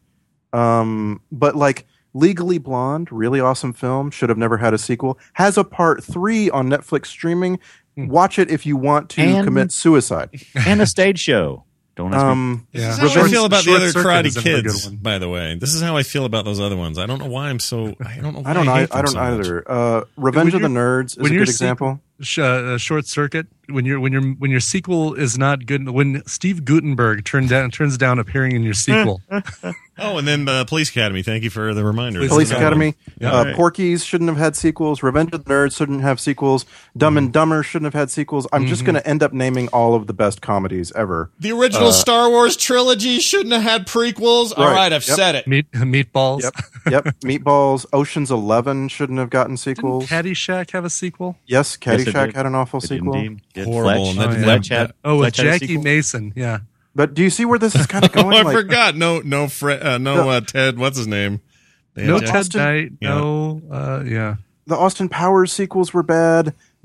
Um, but like Legally Blonde, really awesome film, should have never had a sequel. Has a part three on Netflix streaming. Watch it if you want to And- commit suicide. And a stage show. Don't ask me. Um, Yeah. This is how I Short- feel about the Short other Circuit Karate is another good Kids. one. By the way, this is how I feel about those other ones. I don't know why I'm so. I don't know. Why I don't. I, I, hate I them don't so much. either. Uh, Revenge When of the you're- Nerds is a when good you're example. Sh- uh, Short Circuit. When your when your when your sequel is not good. When Steve Gutenberg turned down turns down appearing in your sequel. Oh, and then uh, Police Academy. Thank you for the reminder. Police Police That's another Academy. Yeah. uh, Right. Porky's shouldn't have had sequels. Revenge of the Nerds shouldn't have sequels. Dumb and Dumber shouldn't have had sequels. I'm just going to end up naming all of the best comedies ever. The original Uh, Star Wars trilogy shouldn't have had prequels. All Right. right, I've Yep. said it. Meat meatballs. Yep. Yep. Meatballs. Ocean's Eleven shouldn't have gotten Didn't sequels. Caddyshack have a sequel? Yes, Yes, it Caddyshack did. had an awful It did sequel. indeed. Did Horrible. Fletch, And that- Fletch that- had, Oh, with Fletch had a Jackie sequel? Mason. Yeah. But do you see where this is kind of Oh, going? I like, forgot. No, no, Fre- uh, no, No. uh, Ted. What's his name? They No had- Ted Austin- Knight. Yeah. No. Uh, yeah. the Austin Powers sequels were bad.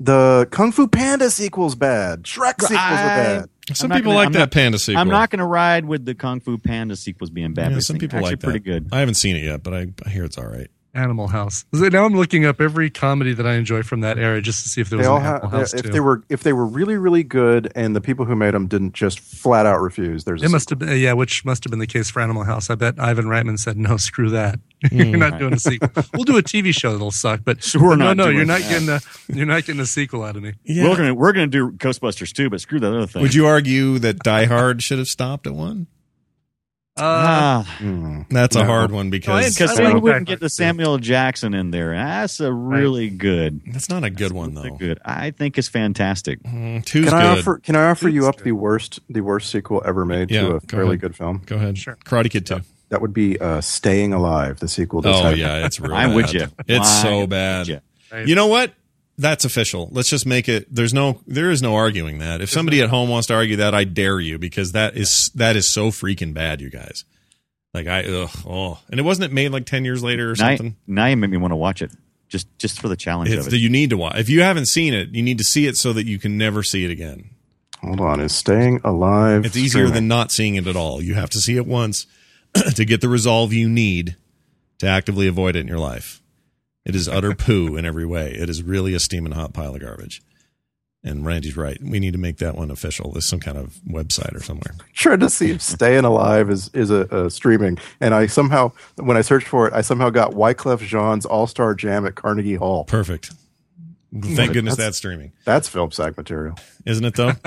The Kung Fu Panda sequel's bad. Shrek sequels I- are bad. Some I'm not people gonna- like I'm that not- Panda sequel. I'm not going to ride with the Kung Fu Panda sequels being bad. Yeah, but some it's people actually like that. pretty good. I haven't seen it yet, but I, I hear it's all right. Animal House. So now I'm looking up every comedy that I enjoy from that era just to see if there was They an all Animal have, House if too. they were if they were really really good, and the people who made them didn't just flat out refuse. There's a It must have been, yeah, which must have been the case for Animal House. I bet Ivan Reitman said, no, screw that. You're not doing a sequel. We'll do a T V show that'll suck, but Sure, we're no, not no, doing you're not that. getting a, you're not getting a sequel out of me. Yeah. We're gonna we're gonna do Ghostbusters too, but screw that other thing. Would you argue that Die Hard should have stopped at one? Uh, Ah, Mm. That's a No. hard one No, I because because I then like we Die wouldn't Hard get the too. Samuel Jackson in there. That's a really good. that's not a good one really though. Good. I think it's fantastic. Mm, two's Can I good. offer Can I offer you It's up good. the worst the worst sequel ever made Yeah, to go a fairly ahead. good film? Go ahead. Sure. Karate Kid two. That would be uh, Staying Alive, the sequel. That's Oh had- yeah, it's real. Why bad. would you? It's Why so would bad. you? Right. You know what? That's official. Let's just make it. There's no. There is no arguing that. If somebody at home wants to argue that, I dare you, because that is that is so freaking bad, you guys. Like I, ugh, oh, and it wasn't it made like ten years later or Now, something. now you make me want to watch it just just for the challenge It's of the, it. you need to watch. If you haven't seen it, you need to see it so that you can never see it again. Hold on, is Staying Alive? It's easier streaming? than not seeing it at all. You have to see it once to get the resolve you need to actively avoid it in your life. It is utter poo in every way. It is really a steaming hot pile of garbage. And Randy's right. We need to make that one official. There's some kind of website or somewhere. trying to see if Staying Alive is is a, a streaming, and I somehow when I searched for it, I somehow got Wyclef Jean's All Star Jam at Carnegie Hall. Perfect. Thank goodness that's streaming. That's film sack material. Isn't it though?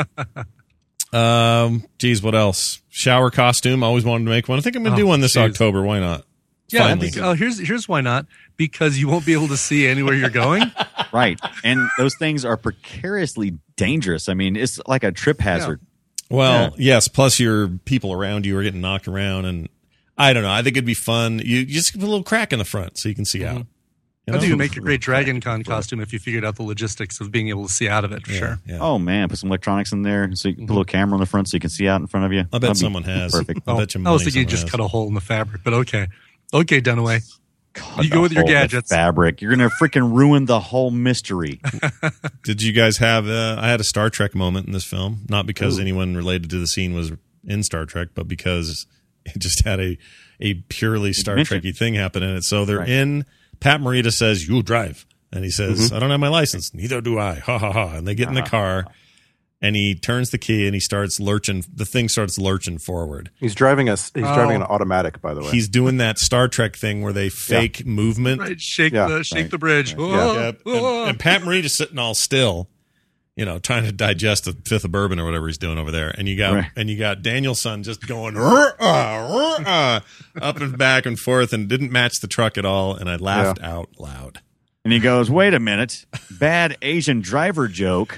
um, geez, what else? Shower costume. Always wanted to make one. I think I'm going to Oh, do one this geez. October. Why not? Yeah, I Finally. think, oh, here's here's why not. Because you won't be able to see anywhere you're going. Right. And those things are precariously dangerous. I mean, it's like a trip hazard. Well, yes. Plus, your people around you are getting knocked around, and I don't know. I think it'd be fun. You, you just put a little crack in the front so you can see out. You I know? think you make a great Dragon Con costume if you figured out the logistics of being able to see out of it, for Yeah, sure. yeah. Oh man, put some electronics in there so you can put a little camera on the front so you can see out in front of you. I bet That'd be someone has. Perfect. I Oh, bet you I was money thinking you someone just has. got a hole in the fabric, but okay. Okay, Dunaway. God, You go the with your whole gadgets. fabric. You're gonna freaking ruin the whole mystery. Did you guys have? Uh, I had a Star Trek moment in this film, not because anyone related to the scene was in Star Trek, but because it just had a a purely Star mentioned. Trekky thing happen in it. So they're Right. in. Pat Morita says, "You drive," and he says, "I don't have my license. Neither do I." Ha ha ha! And they get in the car, and he turns the key, and he starts lurching. The thing starts lurching forward. He's driving a he's Oh. driving an automatic, by the way. He's doing that Star Trek thing where they fake movement. Right, shake Yeah, the shake right, the bridge. right. Whoa, Yep. whoa. And, and Pat Morita's sitting all still, you know, trying to digest a fifth of bourbon or whatever he's doing over there. And you got Right. and you got Danielson just going "Rrr, uh, rrr, uh," up and back and forth, and didn't match the truck at all. And I laughed out loud. And he goes, "Wait a minute, bad Asian driver joke."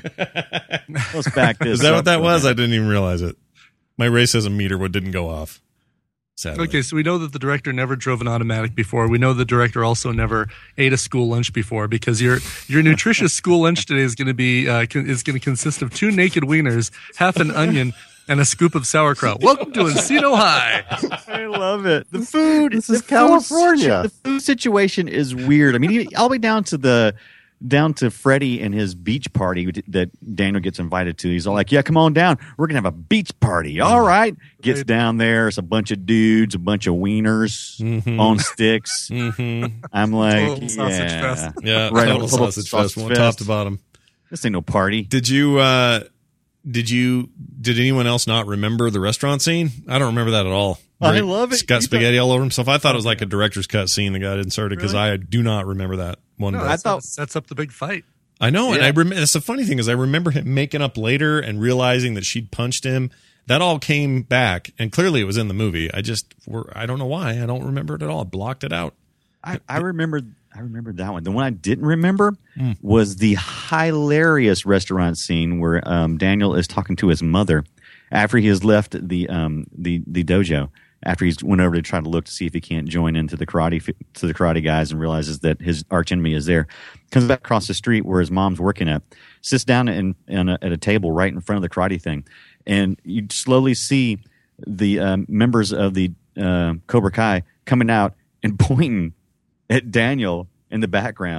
Let's back this. Is that up what that for a was? I minute. didn't even realize it. My racism meter would didn't go off. Sadly. Okay, so we know that the director never drove an automatic before. We know the director also never ate a school lunch before, because your your nutritious school lunch today is going to be uh, con- is going to consist of two naked wieners, half an onion, and a scoop of sauerkraut. Welcome to Encino High. I love it. The food. This the is food California. situ- The food situation is weird. I mean, he- all the way down to the down to Freddie and his beach party that Daniel gets invited to. He's all like, "Yeah, come on down. We're gonna have a beach party." All right. Gets down there. It's a bunch of dudes, a bunch of wieners Mhm. on sticks. Mm-hmm. I'm like, Total sausage yeah, fest. Yeah, Right, total a little sausage sausage fest, one fest. top to bottom. this ain't no party. Did you? uh Did you? Did anyone else not remember the restaurant scene? I don't remember that at all. I Where he love it. Got You spaghetti all over himself. I thought it was like a director's cut scene that got inserted because I do not remember that one. No, bit. I I thought- thought sets up the big fight. I know, and Yeah. I remember. That's the funny thing is I remember him making up later and realizing that she'd punched him. That all came back, and clearly it was in the movie. I just, were, I don't know why. I don't remember it at all. I blocked it out. I, I remembered I remembered that one. The one I didn't remember Hmm. was the hilarious restaurant scene where um, Daniel is talking to his mother after he has left the um, the the dojo. After he's went over to try to look to see if he can't join into the karate to the karate guys, and realizes that his arch enemy is there, comes back across the street where his mom's working at, sits down in, in a, at a table right in front of the karate thing, and you slowly see the um, members of the uh, Cobra Kai coming out and pointing at Daniel in the background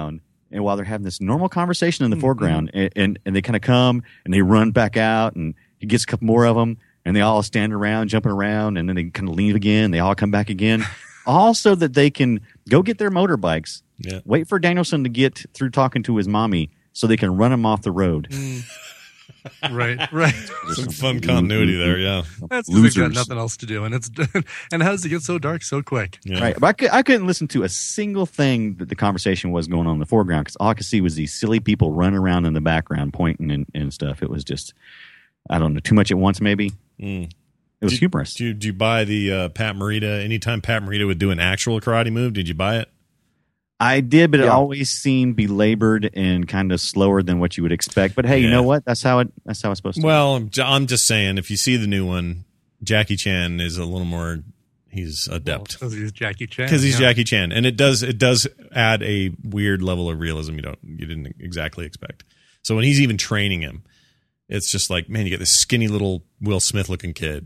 and while they're having this normal conversation in the mm-hmm. foreground, and, and, and they kind of come and they run back out, and he gets a couple more of them, and they all stand around, jumping around, and then they kind of leave again. They all come back again, all so that they can go get their motorbikes, yeah. wait for Danielson to get through talking to his mommy so they can run him off the road. Mm. Right, right. Some fun continuity there, yeah. That's because they've got nothing else to do, and it's and how does it get so dark so quick? Yeah. Right, but I, could, I couldn't listen to a single thing that the conversation was going on in the foreground because all I could see was these silly people running around in the background, pointing and, and stuff. It was just, I don't know, too much at once, maybe. Mm. It was did, humorous. Did you, did you buy the uh, Pat Morita? Anytime Pat Morita would do an actual karate move, did you buy it? I did, but yeah. it always seemed belabored and kind of slower than what you would expect. But hey, yeah. you know what? That's how it. That's how it's supposed to. Well, I'm, I'm just saying, if you see the new one, Jackie Chan is a little more. He's adept because well, he's Jackie Chan. Because he's yeah. Jackie Chan, and it does it does add a weird level of realism you don't you didn't exactly expect. So when he's even training him, it's just like, man, you get this skinny little Will Smith looking kid.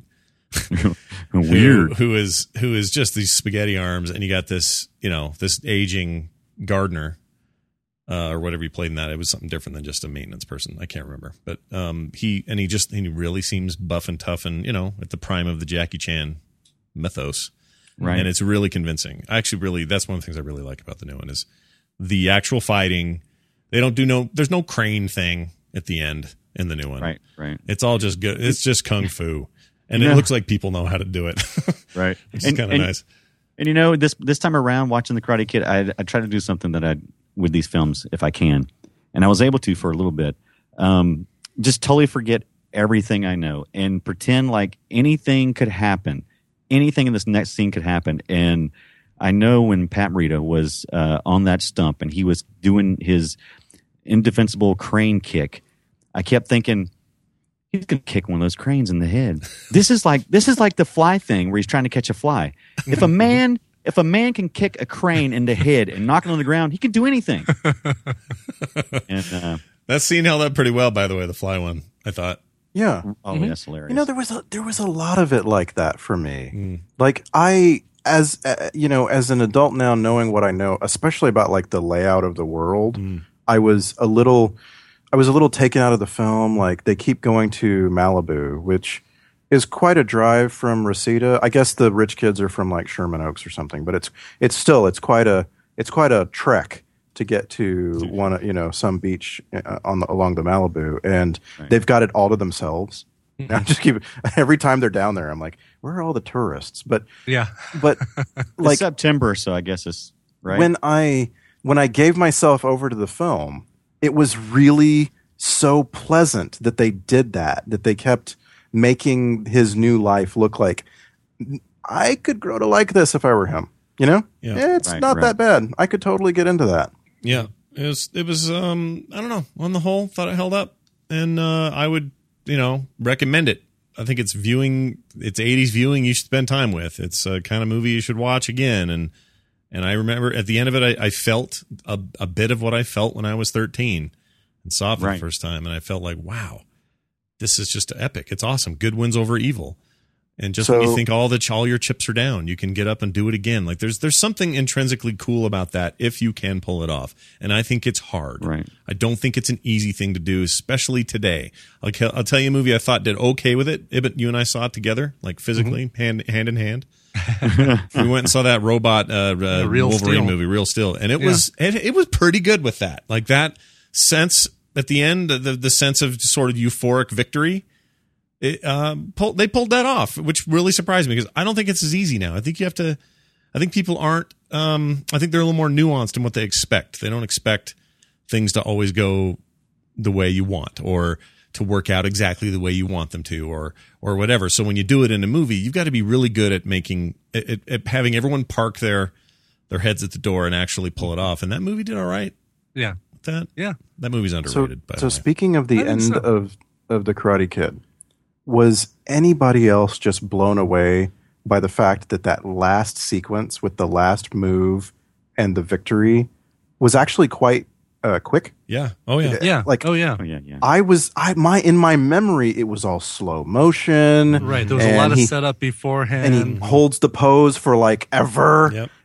Weird. Who, who is who is just these spaghetti arms, and you got this, you know, this aging gardener, uh, or whatever he played in that. It was something different than just a maintenance person. I can't remember, but um, he and he just he really seems buff and tough, and you know, at the prime of the Jackie Chan mythos, right? And it's really convincing. I actually really that's one of the things I really like about the new one is the actual fighting. They don't do no. There's no crane thing at the end in the new one. Right, right. It's all just good. It's just kung fu. And yeah. it looks like people know how to do it. Right. Which is kind of nice. And you know, this this time around watching The Karate Kid, I I try to do something that I with these films if I can. And I was able to for a little bit. Um, just totally forget everything I know and pretend like anything could happen. Anything in this next scene could happen. And I know when Pat Morita was uh, on that stump and he was doing his indefensible crane kick, I kept thinking, he's gonna kick one of those cranes in the head. This is like this is like the fly thing where he's trying to catch a fly. If a man if a man can kick a crane in the head and knock it on the ground, he can do anything. And uh, that scene held up pretty well, by the way, the fly one, I thought. Yeah. Oh, mm-hmm. That's hilarious. You know, there was a, there was a lot of it like that for me. Mm. Like I, as uh, you know, as an adult now, knowing what I know, especially about like the layout of the world, mm. I was a little. I was a little taken out of the film. Like they keep going to Malibu, which is quite a drive from Reseda. I guess the rich kids are from like Sherman Oaks or something, but it's it's still it's quite a it's quite a trek to get to one you know some beach on the, along the Malibu, and right. they've got it all to themselves. I just keep every time they're down there, I'm like, where are all the tourists? But yeah, but like it's September, so I guess it's right. When I when I gave myself over to the film, it was really so pleasant that they did that, that they kept making his new life look like I could grow to like this if I were him. You know, yeah. yeah, it's right, not right. that bad. I could totally get into that. Yeah, it was. It was. Um, I don't know. On the whole, thought it held up, and uh, I would, you know, recommend it. I think it's viewing. It's eighties viewing you should spend time with. It's a kind of movie you should watch again. And and I remember at the end of it, I, I felt a, a bit of what I felt when I was thirteen and saw it for right. the first time, and I felt like, wow, this is just epic. It's awesome. Good wins over evil. And just so, when you think all the all your chips are down, you can get up and do it again. Like there's there's something intrinsically cool about that if you can pull it off. And I think it's hard. Right. I don't think it's an easy thing to do, especially today. I'll, I'll tell you a movie I thought did okay with it. Ibit, you and I saw it together, like physically, mm-hmm. hand hand in hand. We went and saw that robot uh, uh, Real Wolverine Steel. movie, Real Steel, and it Yeah. was it, it was pretty good with that. Like that sense at the end, the the sense of sort of euphoric victory. It, um, pull, they pulled that off, which really surprised me because I don't think it's as easy now. I think you have to. I think people aren't. Um, I think they're a little more nuanced in what they expect. They don't expect things to always go the way you want, or to work out exactly the way you want them to, or or whatever. So when you do it in a movie, you've got to be really good at making at, at having everyone park their their heads at the door and actually pull it off. And that movie did all right. Yeah, with that yeah, that movie's underrated. So, by so the way. speaking of the I think end so. of of the Karate Kid, was anybody else just blown away by the fact that that last sequence with the last move and the victory was actually quite uh, quick? Yeah. Oh yeah. yeah. Like, oh yeah, Oh yeah, yeah. I was, I my in my memory, it was all slow motion. right. There was a and lot of he, setup beforehand. and he holds the pose for like ever. Yep.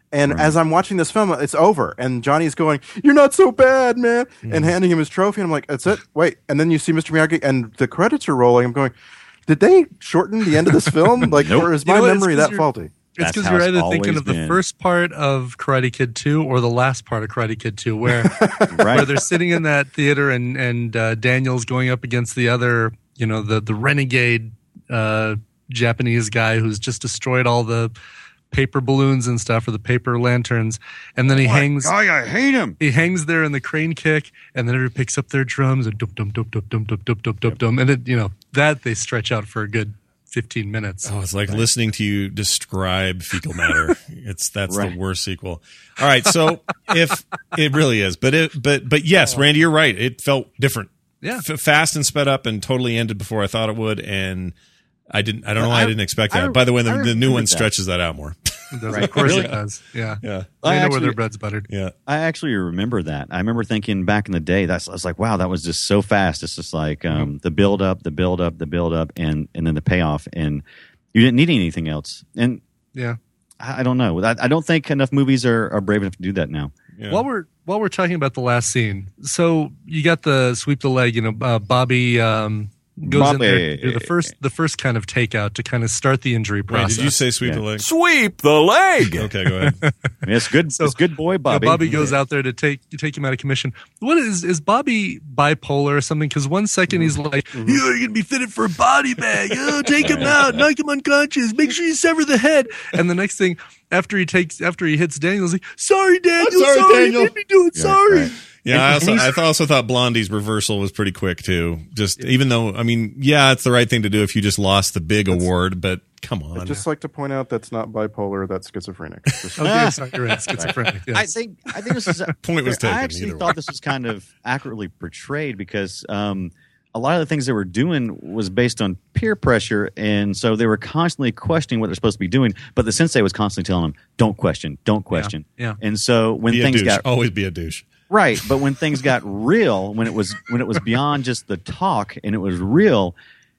And Right. as I'm watching this film, it's over, and Johnny's going, "You're not so bad, man," Mm. and handing him his trophy. And I'm like, "That's it." Wait, and then you see Mister Miyagi, and the credits are rolling. I'm going, "Did they shorten the end of this film? Like, or is You my know what? It's memory 'cause that you're- faulty?" It's That's because how you're it's either thinking always of the been. first part of Karate Kid two or the last part of Karate Kid two, where Right. where they're sitting in that theater and and uh, Daniel's going up against the other, you know, the the renegade uh, Japanese guy who's just destroyed all the paper balloons and stuff, or the paper lanterns, and then he hangs. Guy, I hate him. He hangs there in the crane kick, and then everybody picks up their drums and dum dum dum dum dum dum dum dum dum dum, and it, you know, that they stretch out for a good fifteen minutes. Oh, it's like listening to you describe fecal matter. It's that's Right. the worst sequel. All right, so if it really is, but it, but but yes, Randy, you're right. It felt different. Yeah. F- fast and sped up, and totally ended before I thought it would. And I didn't. I don't know why I, I- didn't expect I- that. By the way, the, I the new remember one that. stretches that out more. It does. Right. Of course Really? it does. Yeah. yeah, They I know where actually- their bread's buttered. yeah. I actually remember that. I remember thinking back in the day, that's I was like, wow, that was just so fast. It's just like um, Mm-hmm. the build up, the build up, the build up, and and then the payoff, and you didn't need anything else. And Yeah. I, I don't know. I, I don't think enough movies are, are brave enough to do that now. yeah. While we're while we're talking about the last scene, so you got the sweep the leg. You know, uh, Bobby um, goes in there to do the first the first kind of takeout to kind of start the injury Wait, process. did you say sweep Yeah. the leg? Sweep the leg. Okay, go ahead. I mean, it's good. So- it's good boy, Yeah, Bobby. Bobby goes out there to take to take him out of commission. What is is Bobby bipolar or something? Because one second he's like, "You're gonna be fitted for a body bag. Oh, take him out, knock him unconscious. Make sure you sever the head." And the next thing, after he takes after he hits Daniel, he's like, "Sorry, Daniel. sorry, sorry, Daniel." You made me do it. Yeah, sorry." right. Yeah, I also and I he's- th- also thought Blondie's reversal was pretty quick too. Just even though I mean, yeah, it's the right thing to do if you just lost the big award, but come on. I'd just like to point out that's not bipolar, that's schizophrenic. Just- Okay, sorry, you're right. Schizophrenic. Yes. I think I think this is Point was taken, I actually either thought way. this was kind of accurately portrayed because um, a lot of the things they were doing was based on peer pressure, and so they were constantly questioning what they're supposed to be doing. But the sensei was constantly telling them, "Don't question, don't question." yeah. And so when be a things douche. got Always be a douche. right, but when things got real, when it was when it was beyond just the talk and it was real,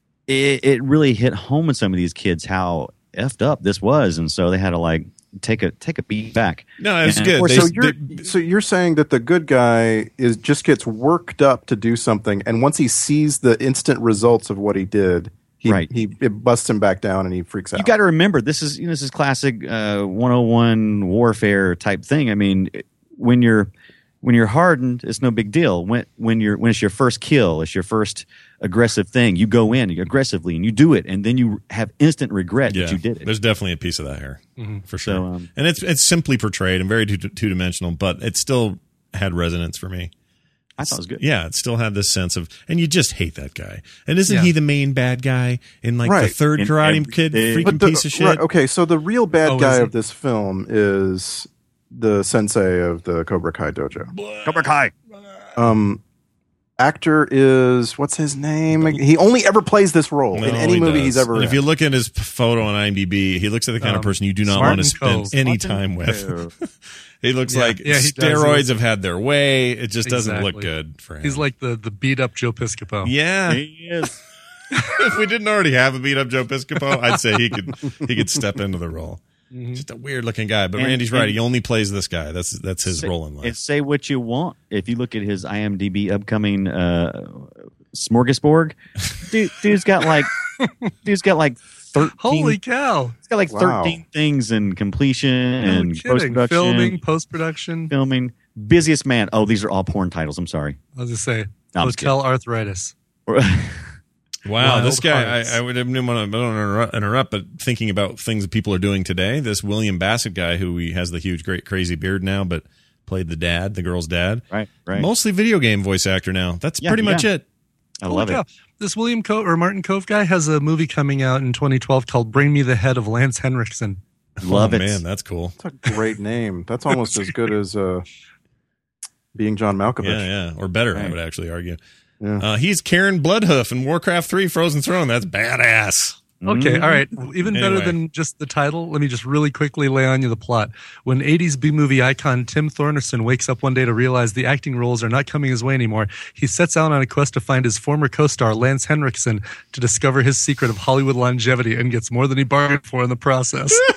it, it really hit home with some of these kids how effed up this was, and so they had to like take a take a beat back. No, it's And- good. Or They- so you're they- so you're saying that the good guy is just gets worked up to do something, and once he sees the instant results of what he did, he Right. he it busts him back down and he freaks out. You got to remember this is you know, this is classic uh, one oh one warfare type thing. I mean, when you're when you're hardened, it's no big deal. When when you're when it's your first kill, it's your first aggressive thing. You go in aggressively and you do it, and then you have instant regret yeah, that you did it. there's definitely a piece of that here for sure. So, um, and it's it's simply portrayed and very two dimensional, but it still had resonance for me. I thought it was good. Yeah, it still had this sense of, and you just hate that guy. And isn't Yeah. he the main bad guy in like the Right. third In Karate Kid everything. freaking the, piece of shit? right, okay, so the real bad Oh, is guy he? of this film is the sensei of the Cobra Kai dojo. Cobra Kai. Um, actor is what's his name? He only ever plays this role No, in any he movie does. he's ever And in. if you look at his p- photo on IMDb, he looks like the kind of Um, person you do not Martin want to spend Cove. any Martin time with. Cove. He looks Yeah, like yeah, he does. He steroids looks- have had their way. It just doesn't look Exactly. good for him. He's like the the beat up Joe Piscopo. yeah. He is. If we didn't already have a beat up Joe Piscopo, I'd say he could he could step into the role. Just a weird looking guy, but And- Randy's right. and- He only plays this guy. That's that's his Say- role in And life. say what you want. If you look at his IMDb upcoming uh, smorgasbord, dude, dude's got like, dude's got like thirteen. Holy cow! He's got like Wow. thirteen things in completion No and kidding. post production, Filming, post production. filming. Busiest man. Oh, these are all porn titles. I'm sorry. I'll just say No, I'm just hotel arthritis. Wow, Wild this guy, Hearts. I, I would I didn't want to interrupt, interrupt, but thinking about things that people are doing today, this William Bassett guy who he has the huge, great, crazy beard now, but played the dad, the girl's dad. right, right. Mostly video game voice actor now. That's Yeah, pretty much yeah. it. I Holy love cow. it. This William Cove or Martin Cove guy has a movie coming out in twenty twelve called "Bring Me the Head of Lance Henriksen." Love oh, it. man, that's cool. That's a great name. That's almost as good as uh, being John Malkovich. Yeah, yeah, or better, I Right. would actually argue. Yeah. Uh, he's Karen Bloodhoof in Warcraft three Frozen Throne. That's badass. Okay, Mhm. all right. Even better Anyway. than just the title, let me just really quickly lay on you the plot. When eighties B-movie icon Tim Thornerson wakes up one day to realize the acting roles are not coming his way anymore, he sets out on a quest to find his former co-star Lance Henriksen to discover his secret of Hollywood longevity and gets more than he bargained for in the process.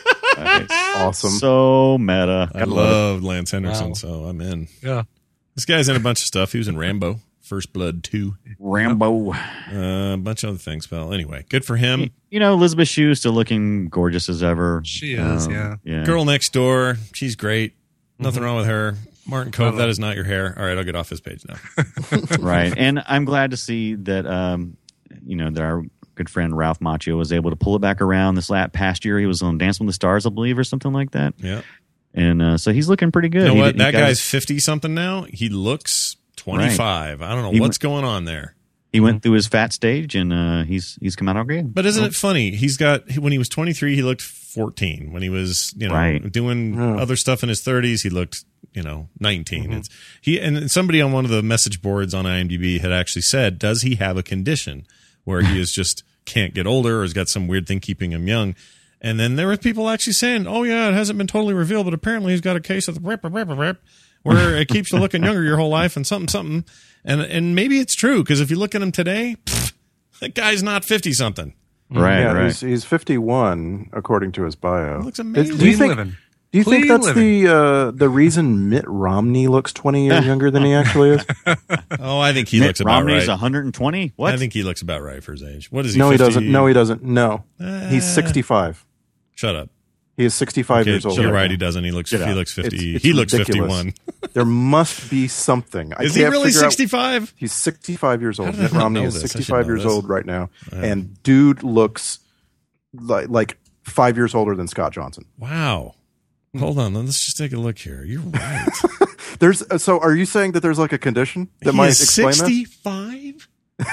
Nice. Awesome. So meta. I Gotta love love Lance Henriksen, Wow. so I'm in. Yeah. This guy's in a bunch of stuff. He was in Rambo, First Blood two, it. Rambo. uh, a bunch of other things. Well, anyway, good for him. You know, Elizabeth Shue still looking gorgeous as ever. She is, yeah. yeah. Girl Next Door, she's great. Nothing Mhm. wrong with her. Martin Cove, that is not your hair. All right, I'll get off his page now. Right. And I'm glad to see that, um, you know, that our good friend Ralph Macchio was able to pull it back around this last past year. He was on Dance with the Stars, I believe, or something like that. Yeah. And uh, so he's looking pretty good. You know He what? did- he That got guy's his- fifty something now. He looks twenty-five. I don't know He what's going on there. He went through his fat stage, and uh, he's he's come out okay. But isn't it funny? He's got when he was twenty-three, he looked fourteen. When he was, you know, Right. doing Yeah. other stuff in his thirties, he looked, you know, nineteen. Mhm. It's he and somebody on one of the message boards on IMDb had actually said, "Does he have a condition where he is just can't get older or has got some weird thing keeping him young?" And then there were people actually saying, "Oh yeah, it hasn't been totally revealed, but apparently he's got a case of the rip, rip, rip, rip, where it keeps you looking younger your whole life and something, something." And and maybe it's true because if you look at him today, pff, that guy's not fifty something. Right, yeah, right. he's, he's fifty-one according to his bio. He looks Is- amazing. Do you Clean think? living. Do you think Clean that's living. the uh, the reason Mitt Romney looks twenty years younger than he actually is? Oh, I think he Mitt looks about Romney's right. one hundred twenty. What? I think he looks about right for his age. What is he? No, he fifty? doesn't. No, he doesn't. No, he's Uh, sixty-five. Shut up. He is sixty-five Okay, years old. you're right right. now. He doesn't. He looks. Get He out. looks fifty. It's- it's he looks ridiculous. fifty-one. There must be something. I Is he can't really figure out- sixty-five? He's sixty-five years How old. did I Mitt not Romney know is this? I should sixty-five know years this. old right now, Yeah. and dude looks like like five years older than Scott Johnson. Wow. Hold on. Let's just take a look here. You're right. There's uh, so. Are you saying that there's like a condition that he might is explain this? sixty-five.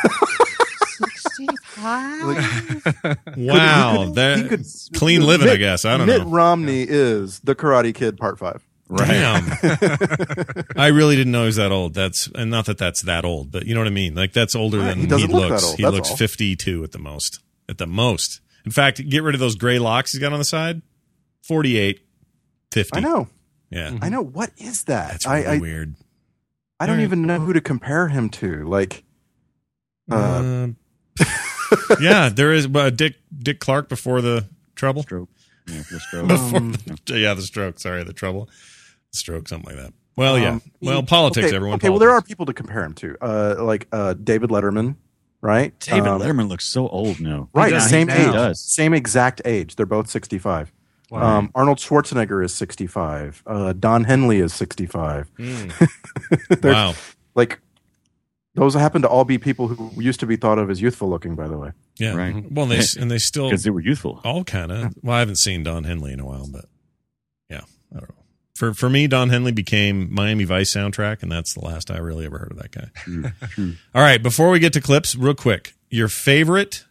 Wow. He that He could clean living. I Mitt- guess. I don't Mitt know. Romney is the Karate Kid Part Five. Damn. I really didn't know he was that old. That's and not that that's that old, but you know what I mean. Like that's older Right, than he doesn't look that looks. old, He that's looks all. fifty-two at the most. At the most. In fact, get rid of those gray locks he's got on the side. forty-eight, fifty. I know. Yeah. I know. What is that? That's I really I, weird. I don't Alright. even know who to compare him to. Like, uh, Uh, yeah, there is uh, Dick Dick Clark before the trouble. Stroke. Yeah, for the stroke. Before Um, the, yeah, the stroke. Sorry, the trouble. The stroke, something like that. Well, yeah. Um, Well, he- politics, okay, everyone. Okay, well, there are politics. people to compare him to, uh, like uh, David Letterman, right? David Um, Letterman looks so old now. right? does, Same he age, does. same exact age. They're both sixty-five. Wow. Um, Arnold Schwarzenegger is sixty-five. Uh, Don Henley is sixty-five. They're- Wow. Like, those happen to all be people who used to be thought of as youthful looking, by the way. Yeah. Right. Well, and they and they still Because they were youthful. all kind of. Well, I haven't seen Don Henley in a while, but yeah, I don't know. For for me, Don Henley became Miami Vice soundtrack, and that's the last I really ever heard of that guy. True, true. All right, before we get to clips, real quick, your favorite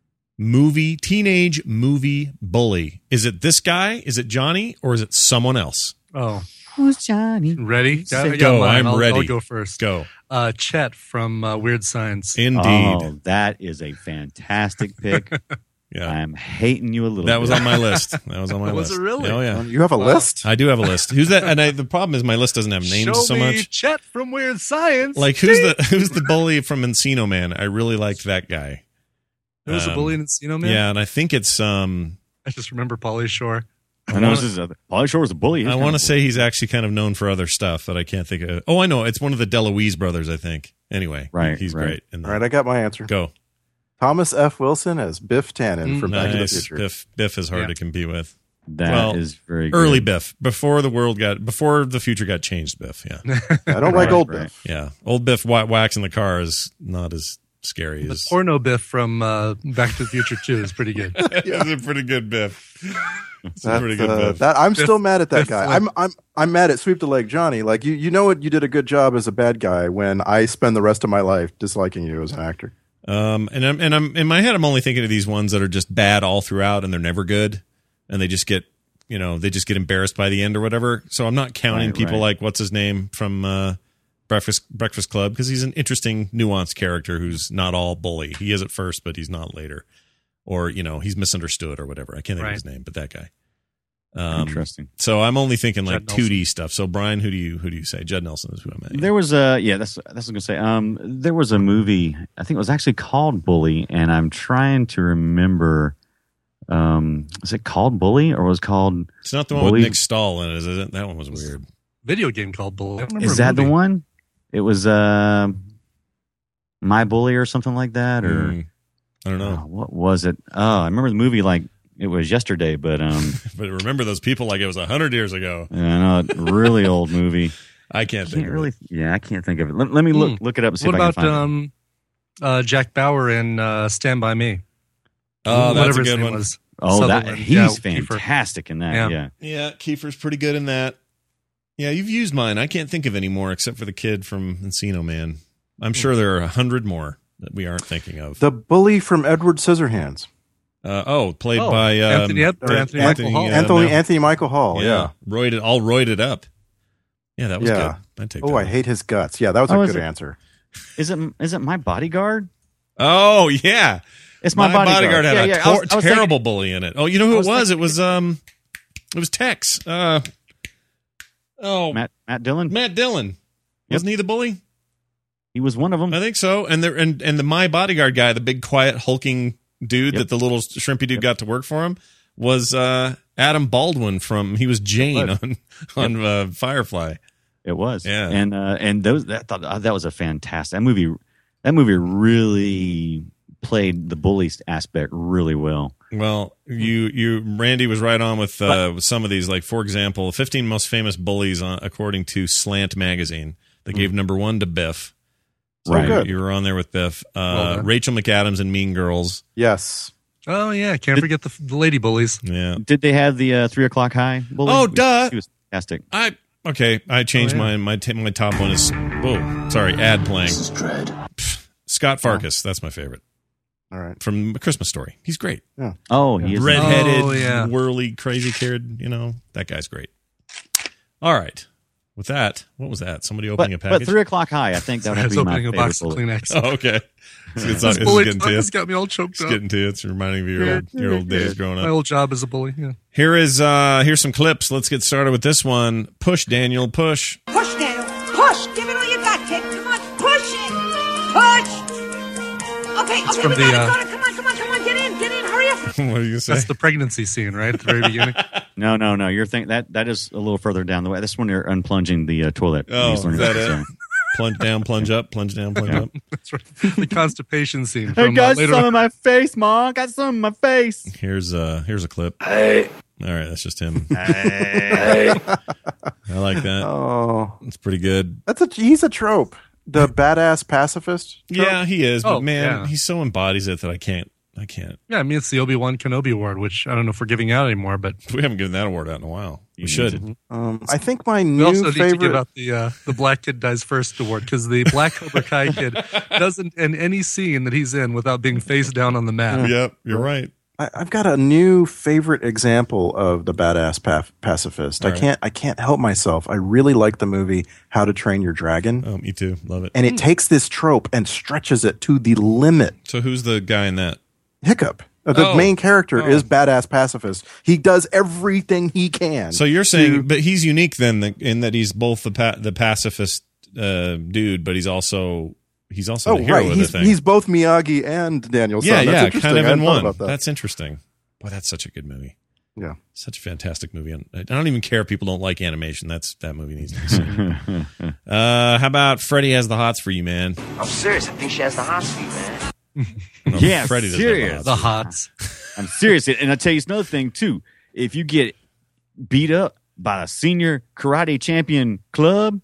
movie, teenage movie bully. Is it this guy? Is it Johnny? Or is it someone else? Oh, Who's Johnny? ready? Go, I got mine. I'm I'll, ready. I'll go first. Go. Uh, Chet from uh, Weird Science. Indeed. Oh, that is a fantastic pick. Yeah. I'm hating you a little That bit. was on my list. That was on my Was list. it really? Oh, yeah. You have a Wow. list? I do have a list. Who's that? And I, the problem is my list doesn't have names Show so me much. Chet from Weird Science. Like who's the who's the bully from Encino Man? I really liked that guy. Who's the um, bully in Encino Man? Yeah, and I think it's um I just remember Pauly Shore. I know this is a, Pauly Shore was a bully. He's I kind want to of say he's actually kind of known for other stuff that I can't think of. Oh, I know. It's one of the DeLuise brothers, I think. Anyway, Right, he's right. great. In All right, I got my answer. Go. Thomas F. Wilson as Biff Tannen from Back to the Nice. Future. Biff Biff is hard Yeah. to compete with. That is Well, very Early good. Biff, before the world got before the future got changed. Biff, yeah, I don't like Right, old right. Biff. yeah. Old Biff wha- waxing the car is not as scary The as. porno Biff from uh, Back to the Future two is pretty good. It's a pretty good Biff. It's a That, pretty good uh, Biff. that I'm Biff- still mad at that Biff guy. Flip. I'm I'm I'm mad at Sweep the Leg Johnny. Like you you know what, you did a good job as a bad guy when I spend the rest of my life disliking you as an actor. Um, and I'm and I'm in my head. I'm only thinking of these ones that are just bad all throughout, and they're never good, and they just get, you know, they just get embarrassed by the end or whatever. So I'm not counting Right, people right. like what's his name from uh, Breakfast Breakfast Club, because he's an interesting, nuanced character who's not all bully. He is at first, but he's not later, or you know, he's misunderstood or whatever. I can't think Right. of his name, but that guy. Um, Interesting. So I'm only thinking like Judd Nelson. two D stuff. So Brian, who do you who do you say? Judd Nelson is who I'm at. There was a yeah. That's that's what I was gonna say. Um, there was a movie. I think it was actually called Bully, and I'm trying to remember Um, is it called Bully or was it called? It's not the one Bully? with Nick Stahl in it, is it? That one was weird. Video game called Bully. I don't remember Is a that the movie. one? It was uh, My Bully or something like that, or Mm, I don't know. oh, what was it? Oh, I remember the movie like it was yesterday, but um, But remember those people like it was a hundred years ago. I know, really old movie. I can't think Can't of really, it. yeah, I can't think of it. Let, let me look Hmm. look it up and see What if I about can find um, uh, Jack Bauer in uh, Stand By Me? Oh, that's Whatever a his good name one. was. it. Oh, that Sutherland. he's Yeah, Kiefer. fantastic in that. Yeah. Yeah. Yeah, Kiefer's pretty good in that. Yeah, you've used mine. I can't think of any more except for the kid from Encino Man. I'm sure there are a hundred more that we aren't thinking of. The bully from Edward Scissorhands. Uh, oh, played Oh, by um, Anthony Ed- or uh, Anthony Michael Hall. uh, Anthony Mal- Anthony Michael Hall. Yeah. roided, all roided up. Yeah, that was Yeah. good. I'd take Oh, that I one. hate his guts. Yeah, that was a Oh, is good it? answer. Is it is it My Bodyguard? Oh yeah, It's My, bodyguard, had yeah, a yeah. tor- I was, I was terrible thinking- bully in it. Oh, you know who I it was was? thinking- It was um, it was Tex. Uh, oh, Matt, Matt Matt Dillon. Dillon. Wasn't he the bully? He was one of them. I think so. And the and and the My Bodyguard guy, the big quiet hulking dude Yep. that the little shrimpy dude got to work for him, was uh, Adam Baldwin from. He was Jane What? on on uh, Firefly. It was, Yeah. and uh, and those that thought uh, that was a fantastic that movie. That movie really played the bully aspect really well. Well, you you Randy was right on with, uh, with some of these. Like for example, fifteen most famous bullies on, according to Slant magazine. They gave number one to Biff. So Right. you, good. you were on there with Biff. Uh, Well done. Rachel McAdams and Mean Girls. Yes. Oh yeah, can't forget the, the lady bullies. Yeah. Did they have the uh, three o'clock high? Bully? Oh, duh. She was fantastic. I okay. I changed Oh, yeah. mine. My t- my top one is oh sorry ad playing. This is dread. Scott Farkas. That's my favorite All right. from A Christmas Story. He's great. Oh, he is. Redheaded, Oh, yeah. whirly, crazy kid. You know that guy's great. All right. With that, what was that? Somebody opening a But, package? but three o'clock high. I think that would I have was to be my opening a favorite box of bully. Kleenex. Oh, okay. It's, it's, This it's bully getting to talk you. has got me all choked It's up. getting to you. It's reminding me of your old, your old days growing My up. old job as a bully. Yeah. Here is uh here's some clips. Let's get started with this one. Push, Daniel, push. Push, Daniel. Push. Give it all you got, kid. Come on. Push it. Push. Okay, okay, from we the, got it. uh, Got it. Come on, come on, come on. Get in. Get in. Hurry up. What do you say? That's the pregnancy scene, right at the very beginning. No, no, no. You're thinking that that is a little further down the way. This one you're unplunging the uh, toilet. Oh, He's learning is that that, it? so. Plunge down, plunge up, plunge down, plunge Yeah. up. That's right. The constipation scene. I From, uh, got later some on. in my face, Mom. Got some in my face. Here's uh here's a clip. Hey, All right, that's just him. hey. I like that. Oh, It's pretty good. that's a he's a trope. The badass pacifist. trope. Yeah, he is, but Oh, man, yeah. he so embodies it that I can't I can't. Yeah, I mean, it's the Obi-Wan Kenobi Award, which I don't know if we're giving out anymore, but We haven't given that award out in a while. We You should. need Um, I think my we new also need to favorite. give out the uh, the Black Kid Dies First award because the Black Cobra Kai kid doesn't end any scene that he's in without being face down on the mat. Yep, you're right. I, I've got a new favorite example of the badass pa- pacifist. All I right. can't. I can't help myself. I really like the movie How to Train Your Dragon, Oh, me too. Love it. and it takes this trope and stretches it to the limit. So who's the guy in that? Hiccup. Uh, The Oh. main character Oh. is badass pacifist. He does everything he can. So you're saying, to- but he's unique then, that- in that he's both the pa- the pacifist uh, dude, but he's also he's also oh the hero right, of he's the thing. he's both Miyagi and Daniel. yeah, San. That's yeah, interesting. kind of I in hadn't thought one. about that. That's interesting. Boy, that's such a good movie. Yeah. Such a fantastic movie. And I don't even care if people don't like animation. That's that movie needs to be seen. uh, how about Freddie has the hots for you, man? I'm serious. I think she has the hots for you, man. No, Yeah, Freddie doesn't serious. have The the hots. Hots. I'm serious. And I'll tell you another thing, too. If you get beat up by a senior karate champion club,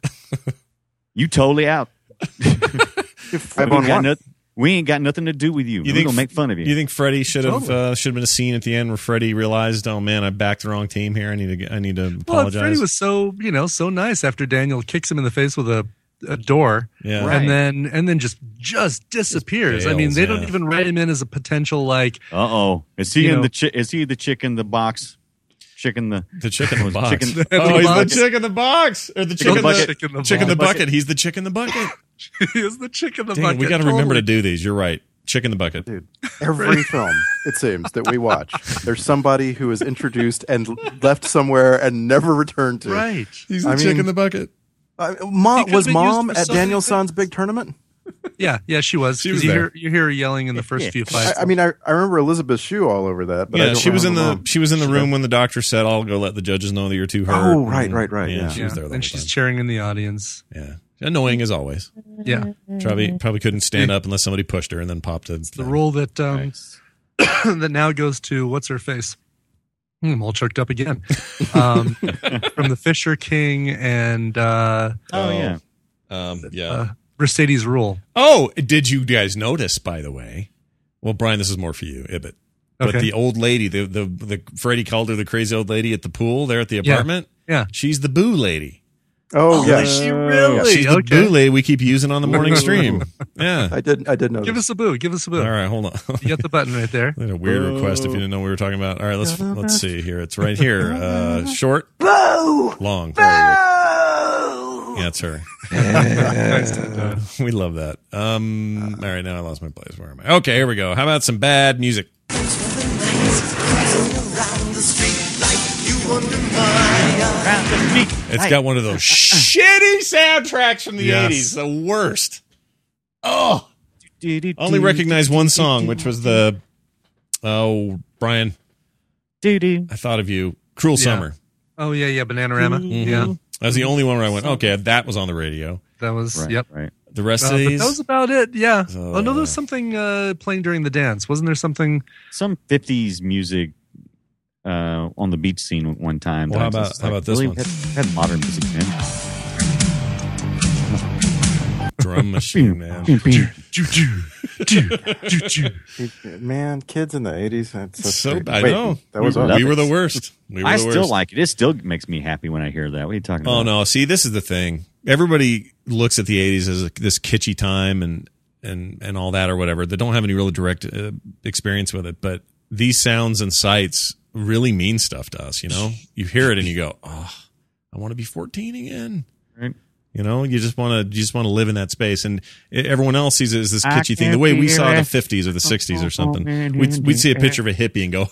you totally out. Five we, on ain't got one. noth- we ain't got nothing to do with you. You We're think- going to make fun of you. You think Freddie should have Totally. uh, should have been a scene at the end where Freddie realized, oh man, I backed the wrong team here. I need to get, I need to Well, apologize. Freddie was so you know so nice after Daniel kicks him in the face with a, a door, yeah. Right. and then and then just just disappears. I mean, bails, they don't yeah. even write him in as a potential like. Uh-oh. Is he You in know- the chi- is he the chick in the box? Chick in the The chick in the box. Chicken- oh, he's box. the chick in the box, or the chick in the, bucket. chick Chick in the in the box. bucket. He's the chick in the bucket. he is the chick in the Dang, bucket. we got to remember to totally. do these. You're right. Chick in the bucket. Dude, every film, it seems, that we watch, there's somebody who is introduced and left somewhere and never returned to. Right. He's the the I chick chick mean- in the bucket. Uh, Ma- He could've was been Mom used for at so Daniel many San's big tournament? Yeah, yeah, she was. She 'Cause was you there. hear you hear her yelling in the first Yeah. few I, fights. I mean, I, I remember Elizabeth Shue all over that. But I Yeah, don't she was in the remember Mom. she was in the room when the doctor said, "I'll go let the judges know that you're too hurt." Oh, right, And- right, right, yeah. she yeah, was there the whole and she's time. cheering in the audience. Yeah, annoying as always. Yeah, Probably probably couldn't stand up unless somebody pushed her and then popped it. the role that um, that now goes to what's her face. Hmm, I'm all choked up again. Um, from the Fisher King and uh, Oh, yeah. Um, yeah. uh, Mercedes Rule. Oh, did you guys notice, by the way? Well, Brian, this is more for you, Ibbot. But Okay. the old lady, the the the Freddie called her the crazy old lady at the pool there at the Yeah. apartment. Yeah. She's the boo lady. Oh, yeah. Is she really? She's the Okay. boo lady we keep using on the morning stream. Yeah. I did. I did know. Give us a boo. Give us a boo. All right, hold on. You got the button right there. That's a weird request if you didn't know what we were talking about. All right, let's let's see here. It's right here. Uh, short, long. There we go. Yeah, it's her. We love that. Um, all right, now I lost my place. Where am I? Okay, here we go. How about some bad music? It's got one of those shitty soundtracks from the Yes. eighties. The worst. Oh, I only recognize one song, which was the oh Brian. I thought of you. Cruel Yeah. Summer. Oh yeah, yeah, Bananarama. Mhm. Yeah, That was the only one where I went, okay, that was on the radio. that was Right, yep. right. The rest Uh, of but these, that was about it. Yeah. So, oh no, uh, there was something uh, playing during the dance. Wasn't there something? Some fifties music uh, on the beach scene at one time. Well, that how I was about- just how about this really? one? Had, had modern music, man. drum machine, man. Choo, choo, choo, choo, choo. Man, kids in the eighties. That's, that's So great. I Wait, know. That was We us. love We it. were the worst. We were I the still worst. like it. It still makes me happy when I hear that. What are you talking about? Oh no! See, this is the thing. Everybody looks at the eighties as a, this kitschy time and and and all that or whatever. They don't have any real direct uh, experience with it, but these sounds and sights really mean stuff to us. You know, you hear it and you go, "Oh, I want to be fourteen again." Right. You know, you just want to you just want to live in that space, and everyone else sees it as this I kitschy thing. The can't way we hear saw the it. fifties or the sixties or something, we'd we'd see a picture of a hippie and go,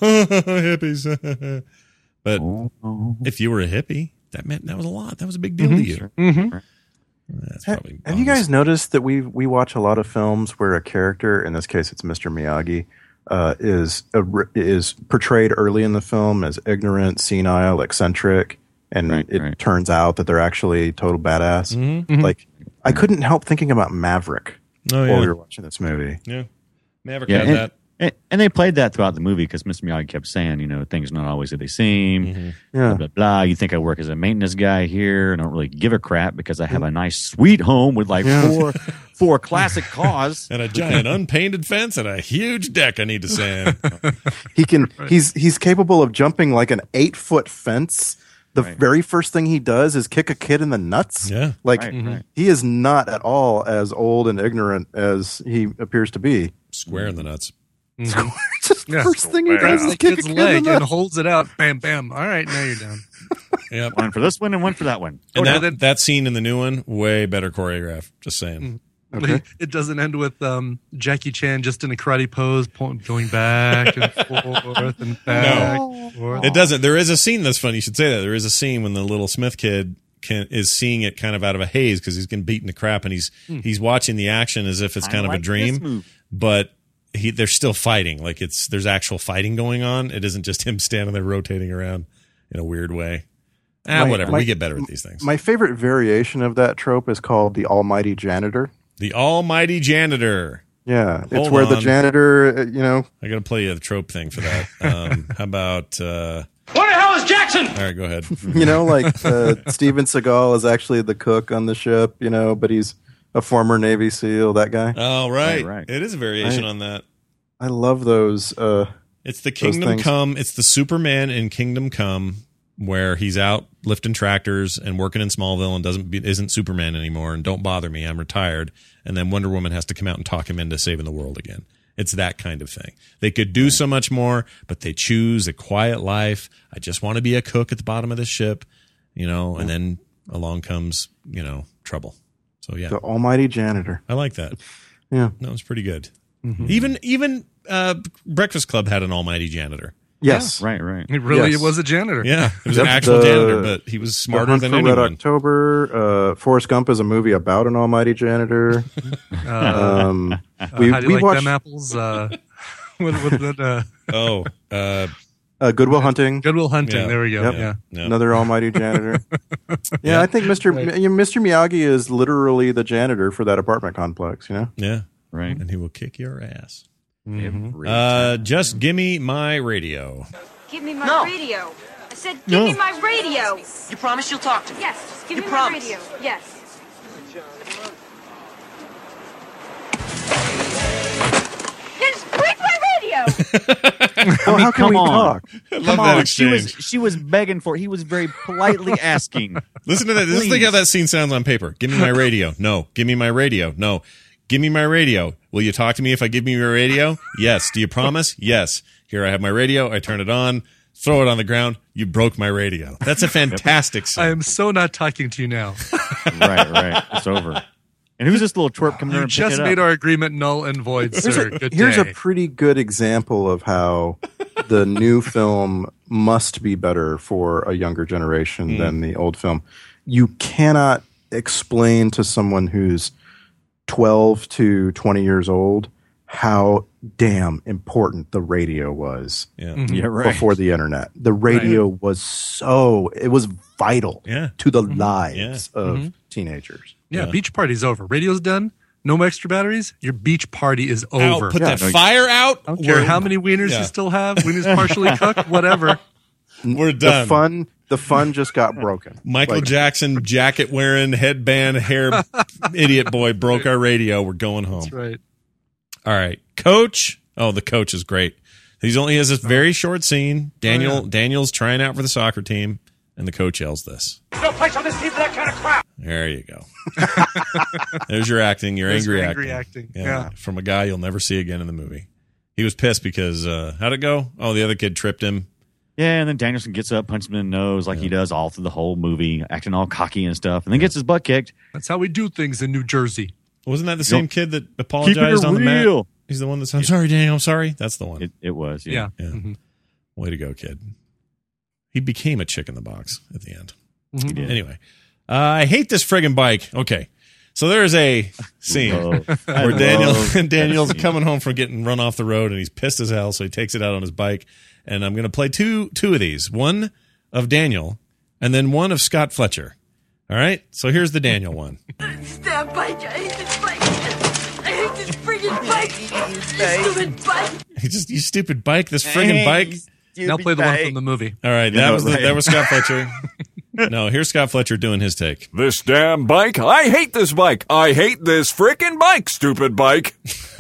"Hippies." But Oh, if you were a hippie, that meant that was a lot. That was a big deal to you. Mm-hmm. That's Ha- probably Have you honest. guys noticed that we we watch a lot of films where a character, in this case it's Mister Miyagi, uh, is a, is portrayed early in the film as ignorant, senile, eccentric, and Right, it right. turns out that they're actually total badass. Mhm. Like I couldn't help thinking about Maverick Oh while we yeah, were watching this movie. yeah. Maverick yeah, had and, that. and, and they played that throughout the movie because Mister Miyagi kept saying, you know, things are not always as they seem. Mm-hmm. Yeah, Blah, blah, blah. You think I work as a maintenance guy here and I don't really give a crap because I have a nice sweet home with like Yeah. four four classic cars. And a giant unpainted fence and a huge deck I need to sand. he can. He's he's capable of jumping like an eight foot fence. The Right. very first thing he does is kick a kid in the nuts. Yeah. like Right, right. he is not at all as old and ignorant as he appears to be. Square in the nuts. It's just the Yeah. first thing he does Grabs is the kick a kid's kid leg in the and nuts. holds it out. Bam, bam. All right, now you're down. Yep. One for this one and one for that one. And Okay, that, then- that scene in the new one, way better choreographed. Just saying. Okay. It doesn't end with um, Jackie Chan just in a karate pose, po- going back and forth and back. and forth. It doesn't. There is a scene that's funny. You should say that. There is a scene when the little Smith kid can, is seeing it kind of out of a haze because he's getting beaten to crap, and he's he's watching the action as if it's I kind of like a this dream. move. But he they're still fighting. Like it's there's actual fighting going on. It isn't just him standing there rotating around in a weird way. Ah, My- whatever. my- we get better at these things. My favorite variation of that trope is called the Almighty Janitor. The Almighty Janitor. Yeah, it's Hold where the on. janitor, uh, you know, I got to play you the trope thing for that. Um, how about? Uh, Where the hell is Jackson? all right, go ahead. you know, like uh, Steven Seagal is actually the cook on the ship, you know, but he's a former Navy SEAL. That guy. Oh, right. Right, right. It is a variation I- on that. I love those. Uh, It's the Kingdom things. Come. It's the Superman in Kingdom Come, where he's out lifting tractors and working in Smallville and doesn't be, isn't Superman anymore. And don't bother me, I'm retired. And then Wonder Woman has to come out and talk him into saving the world again. It's that kind of thing. They could do so much more, but they choose a quiet life. I just want to be a cook at the bottom of the ship, you know. And then along comes, you know, trouble. So yeah, the Almighty Janitor. I like that. Yeah. That was pretty good. Even even uh, Breakfast Club had an almighty janitor. Yes. Right, right. He really Yes. was a janitor. Yeah, it was Yep, an actual the- janitor, but he was The smarter Hunt than for anyone. Red October. Uh, Forrest Gump is a movie about an almighty janitor. Uh, Um, uh, we how do you we like watched them apples? Uh, what, what, what, uh, Oh, uh, uh, Goodwill Hunting. Goodwill Hunting. Yeah. There we go. Yep. Yeah. no. Another almighty janitor. yeah, Yeah. I think Mister Right. Mi- Mister Miyagi is literally the janitor for that apartment complex. You know. yeah, Right. and he will kick your ass. Every Uh, just give me my radio. Give me my No. radio. I said, give me my radio. You promise you'll talk to me? Yes, just give You me promise? my radio. Yes. Then just break my radio. Well, how can come we on. talk? Love Come that on, she was exchange. she was begging for it. He was very politely asking. Listen to that. Just think Please. how that scene sounds on paper. Give me my radio. No. Give me my radio. No. Give me my radio. Will you talk to me if I give you your radio? Yes. Do you promise? Yes. Here I have my radio. I turn it on. Throw it on the ground. You broke my radio. That's a fantastic scene. I am so not talking to you now. Right, right. It's over. And who's this little twerp coming You over and pick just it made up? our agreement null and void, sir. Good Here's day. a pretty good example of how the new film must be better for a younger generation than the old film. You cannot explain to someone who's twelve to twenty years old how damn important the radio was Yeah. Yeah, right. before the internet. The radio was so, it was vital Yeah. to the lives Yeah. of teenagers. yeah, Yeah. beach party's over. Radio's done. No more extra batteries. Your beach party is over. Out, put Yeah, that no, you- fire out. I don't care We're- how many wieners Yeah. you still have. Wieners partially cooked, whatever. We're The done. fun, the fun just got broken. Michael Like, Jackson, jacket wearing, headband, hair, idiot boy broke our radio. We're going home. That's right. All right, Coach. Oh, the coach is great. He's only has this very short scene. Daniel Oh, yeah. Daniel's trying out for the soccer team, and the coach yells this. No place on this team for that kind of crap. There you go. There's your acting. Your There's angry, your angry acting. acting. Yeah. From a guy you'll never see again in the movie. He was pissed because uh, how'd it go? Oh, the other kid tripped him. Yeah, and then Danielson gets up, punches him in the nose like he does all through the whole movie, acting all cocky and stuff, and then gets his butt kicked. That's how we do things in New Jersey. Wasn't that the same Nope. kid that apologized it on the mat? real. He's the one that's. I'm sorry, Daniel. I'm sorry. That's the one. It, it was, Yeah. yeah. Yeah. Mhm. Way to go, kid. He became a chick in the box at the end. Mhm. did. Anyway, uh, I hate this friggin' bike. Okay. So there's a scene Love- I where Daniel love and Daniel's that scene. coming home from getting run off the road and he's pissed as hell, so he takes it out on his bike. And I'm going to play two two of these. One of Daniel and then one of Scott Fletcher. All right? So here's the Daniel one. That bike. I hate this bike. I hate this friggin' bike. You stupid bike. He just you stupid bike, this friggin' bike. Now play the one from the movie. All right, that Yeah, was the, right. that was Scott Fletcher. No, here's Scott Fletcher doing his take. This damn bike. I hate this bike. I hate this frickin' bike, stupid bike.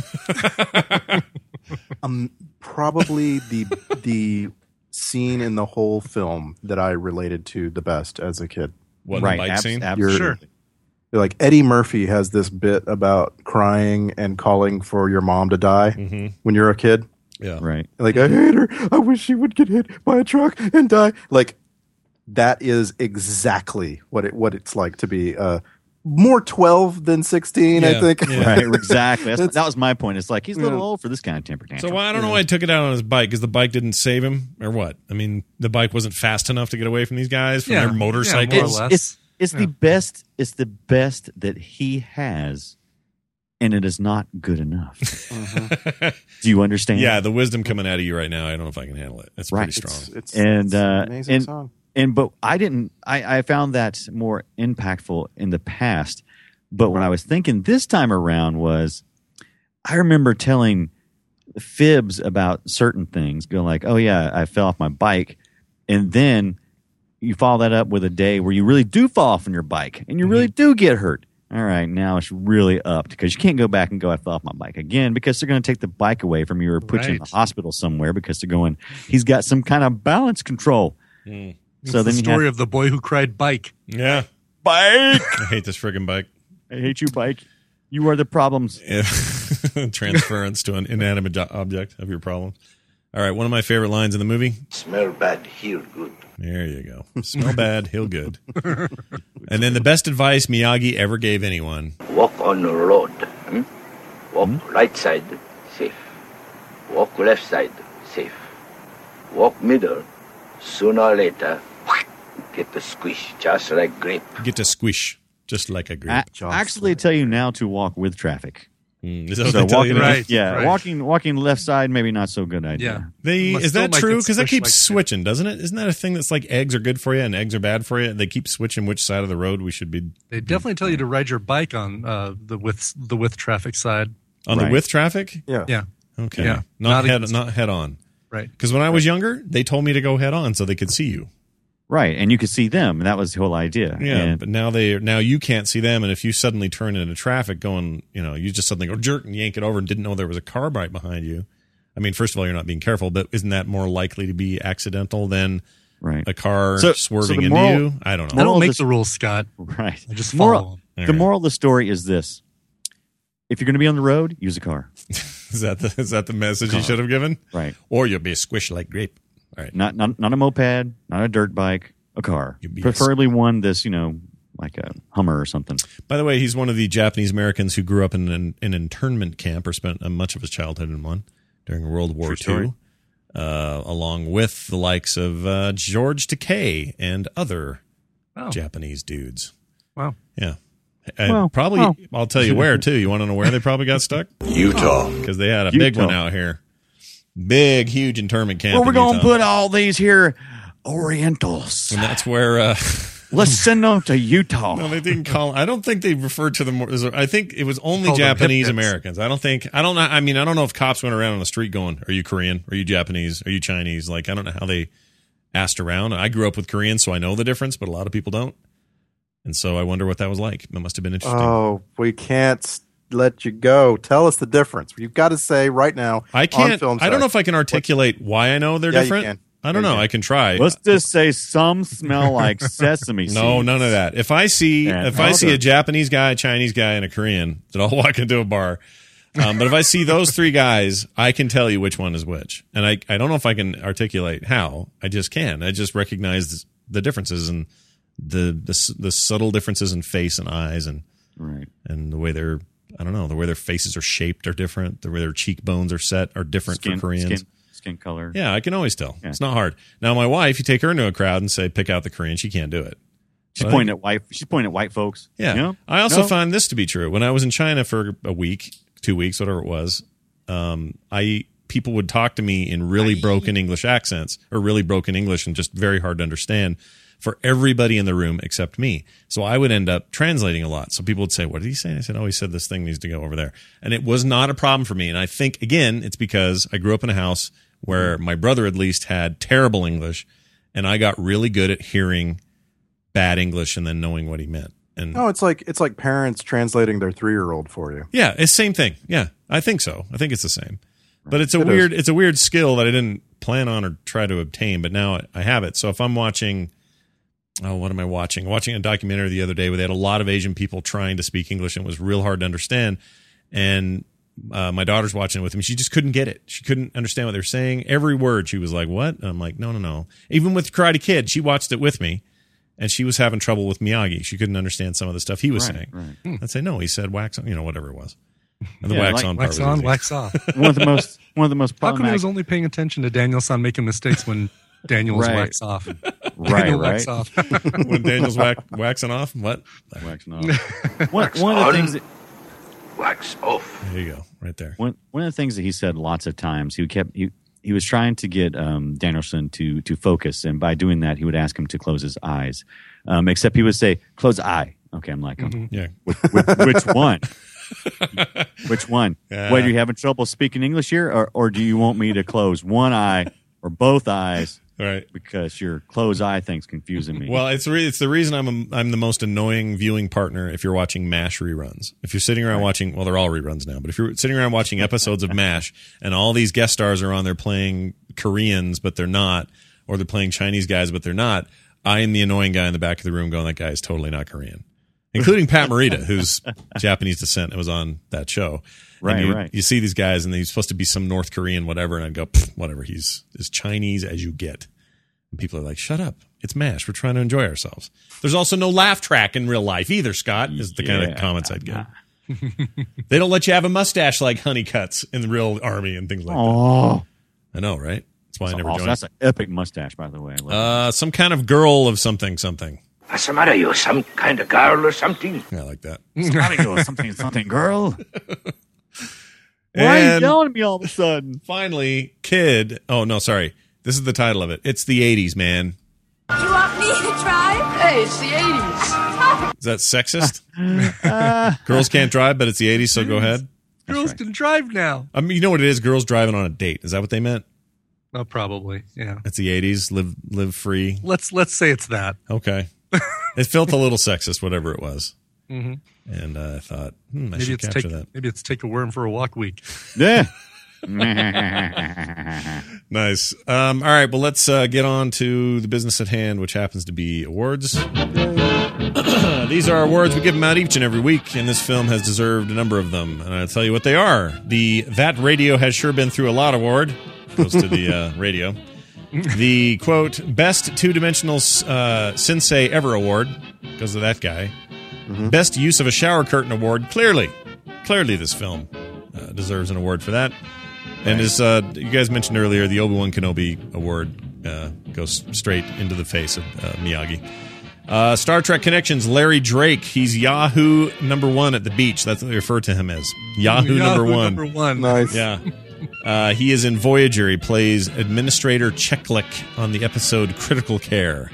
Um, probably the the scene in the whole film that I related to the best as a kid. What right, the bike abs- scene? absolutely. Sure. Like Eddie Murphy has this bit about crying and calling for your mom to die Mm-hmm. when you're a kid. Yeah. Right. Like, I hate her. I wish she would get hit by a truck and die. Like, that is exactly what it what it's like to be uh, more twelve than sixteen, Yeah, I think. yeah. Right, exactly. That's, That's- that was my point. It's like he's a little Yeah. old for this kind of temper tantrum. So why I don't know why he took it out on his bike because the bike didn't save him or what? I mean, the bike wasn't fast enough to get away from these guys from Yeah. their motorcycles. Yeah, more or it's less. it's, it's Yeah. the best. It's the best that he has, and it is not good enough. Do you understand? Yeah, the wisdom coming out of you right now, I don't know if I can handle it. It's Right. pretty strong. It's, it's, And, it's uh, an amazing and- song. And but I didn't. I, I found that more impactful in the past. But when I was thinking this time around was, I remember telling fibs about certain things, going like, "Oh yeah, I fell off my bike," and then you follow that up with a day where you really do fall off on your bike and you really do get hurt. All right, now it's really upped because you can't go back and go, I fell off my bike again because they're going to take the bike away from you or put you in the Right. hospital somewhere because they're going, he's got some kind of balance control. Mm. It's So the then you story have of the boy who cried bike. Yeah. bike. I hate this friggin' bike. I hate you, bike. You are the problems. Transference to an inanimate jo- object of your problem. All right, one of my favorite lines in the movie. Smell bad, hear good. There you go. Smell bad, heal good. And then the best advice Miyagi ever gave anyone. Walk on the road. Hmm? Walk right side, safe. Walk left side, safe. walk middle, sooner or later, get the squish, just like grape. Get to squish, just like a grape. I, actually, tell you now to walk with traffic. Mm, is that what So they tell walking, you now? Right. yeah, walking walking left side, maybe not so good idea. Yeah. They, Must- is still that might true? get Because that squished keeps like- switching, doesn't it? Isn't that a thing that's like eggs are good for you and eggs are bad for you? They keep switching which side of the road we should be They definitely tell you to ride your bike on uh, the with the with traffic side. on Right. the with traffic. Yeah. Yeah. Okay, Yeah. not, Not head against- not head on. Right. Because when I was younger, they told me to go head on so they could see you. Right, and you could see them, and that was the whole idea. Yeah, And- but now they now you can't see them, and if you suddenly turn into traffic, going, you know, you just suddenly go jerk and yank it over and didn't know there was a car right behind you. I mean, first of all, you're not being careful, but isn't that more likely to be accidental than right, a car So- swerving so the into moral- you? I don't I know. Moral don't make this- the rules, Scott. right. I just follow Moral, them. All the right. moral of the story is this: if you're going to be on the road, use a car. Is that the is that the message you Car. should have given? Right, Or you'll be squished like grape. All right. not not not a moped, not a dirt bike, a car. You'd be a Preferably one that's, you know, like a Hummer or something. By the way, he's one of the Japanese Americans who grew up in an, an internment camp or spent uh, much of his childhood in one during World War True story. Two, uh, along with the likes of uh, George Takei and other Oh. Japanese dudes. Wow. Yeah. And Well, probably, well. I'll tell you where, too. You want to know where they probably got stuck? Utah. Because they had a big Utah. one out here. Big, huge internment camp. Well, we're in going to Utah. put all these here Orientals. And that's where. Uh, Let's send them to Utah. No, they didn't call. I don't think they referred to them. as- I think it was only Called them Japanese hip-hips. Americans. I don't think. I don't know. I mean, I don't know if cops went around on the street going, "Are you Korean? Are you Japanese? Are you Chinese?" Like, I don't know how they asked around. I grew up with Koreans, so I know the difference, but a lot of people don't. And so I wonder what that was like. That must have been interesting. Oh, we can't s- let you go. Tell us the difference. You've got to say right now. I on can't. film I don't know Sack. if I can articulate why I know they're Yeah, you different. can. I don't Yeah, you know. can. I can try. Let's just say some smell like sesame seeds. No, none of that. If I see Yeah, if I see okay. a Japanese guy, a Chinese guy, and a Korean that all walk into a bar, um, but if I see those three guys, I can tell you which one is which, and I I don't know if I can articulate how. I just can. I just recognize the differences and the the s- the subtle differences in face and eyes and Right. and the way they're I don't know the way their faces are shaped are different. The way their cheekbones are set are different Skin, for Koreans. skin, skin color. Yeah, I can always tell. Yeah. It's not hard. Now, my wife, you take her into a crowd and say, pick out the Korean, she can't do it. She's Well, I pointing at white. She's pointing at white folks. Yeah. You know? I also No? find this to be true. When I was in China for a week, two weeks, whatever it was, um, I people would talk to me in really broken English accents or really broken English and just very hard to understand for everybody in the room except me. So I would end up translating a lot. So people would say, what did he say? And I said, oh, he said this thing needs to go over there. And it was not a problem for me. And I think, again, it's because I grew up in a house where my brother at least had terrible English and I got really good at hearing bad English and then knowing what he meant. And No, it's like it's like parents translating their three year old for you. yeah, it's same thing. Yeah, I think so. I think it's the same. But it's a It is. weird it's a weird skill that I didn't plan on or try to obtain, but now I have it. So if I'm watching oh, what am I watching? Watching a documentary the other day where they had a lot of Asian people trying to speak English and it was real hard to understand. And uh, my daughter's watching it with me. She just couldn't get it. She couldn't understand what they were saying. Every word she was like, "What?" And I'm like, "No, no, no." Even with Karate Kid, she watched it with me. And she was having trouble with Miyagi. She couldn't understand some of the stuff he was Right, saying. right. I'd say, no, he said wax on, you know, whatever it was. And the Yeah, wax like on part Wax was on, easy. wax off. One of the most one of the most How come he problematic. was only paying attention to Daniel-san making mistakes when Daniel was Right. wax off? right, Daniel right. wax off. When Daniel's wax, waxing off, what? Waxing off. one, one of the things that Wax off. There you go, right there. one, one of the things that he said lots of times, he kept he, he was trying to get um, Danielson to to focus, and by doing that, he would ask him to close his eyes. Um, except he would say, "Close eye." Okay, I'm like, um, Yeah. which, which, which one? Which one? Yeah. Wait, are you having trouble speaking English here, or or do you want me to close one eye or both eyes? All right. Because your close eye thing's confusing me. Well, it's re- it's the reason I'm a, I'm the most annoying viewing partner if you're watching MASH reruns. If you're sitting around watching, well, they're all reruns now, but if you're sitting around watching episodes of MASH and all these guest stars are on there playing Koreans, but they're not, or they're playing Chinese guys, but they're not, I am the annoying guy in the back of the room going, that guy is totally not Korean. Including Pat Morita, who's Japanese descent and was on that show. Right, and you, right. You see these guys and he's supposed to be some North Korean, whatever, and I'd go, "Pfft, whatever, he's as Chinese as you get. And people are like, shut up. It's MASH. We're trying to enjoy ourselves. There's also no laugh track in real life either, Scott, is the kind Yeah. of comments I'd get. They don't let you have a mustache like Honeycuts in the real army and things like that. oh, I know, right? It's why I never Also, joined. that's an epic mustache, by the way. I love Uh, some kind of girl of something, something. What's the matter, you? Some kind of girl or something? Yeah, I like that. it. Gotta go with something, something, girl. Why are you And yelling at me all of a sudden? finally, Kid. Oh, no, sorry. This is the title of it. It's the eighties, man. You want me to drive? Hey, it's the eighties. Is that sexist? Girls can't drive, but it's the eighties, so go ahead. Girls right. can drive now. I mean, you know what it is? Girls driving on a date. Is that what they meant? Oh, probably. Yeah. It's the eighties. Live, live free. Let's let's say it's that. Okay. It felt a little sexist, whatever it was. Mm-hmm. And uh, I thought, hmm, I Maybe should it's capture take that. maybe it's take a worm for a walk week. Yeah. Nice. Um, all right, well, let's uh, get on to the business at hand, which happens to be awards. These are awards. We give them out each and every week, and this film has deserved a number of them. And I'll tell you what they are. The That Radio Has Sure Been Through a Lot award goes to the uh, radio. The, quote, Best Two-Dimensional uh, Sensei Ever award goes to that guy. Mm-hmm. Best Use of a Shower Curtain award. Clearly, clearly this film uh, deserves an award for that. And as uh, you guys mentioned earlier, the Obi-Wan Kenobi award uh, goes straight into the face of uh, Miyagi. Uh, Star Trek Connections, Larry Drake. He's Yahoo number one at the beach. That's what they refer to him as. Yahoo, Yahoo number one. Number one. Nice. Yeah. Uh, he is in Voyager. He plays Administrator Cheklik on the episode Critical Care.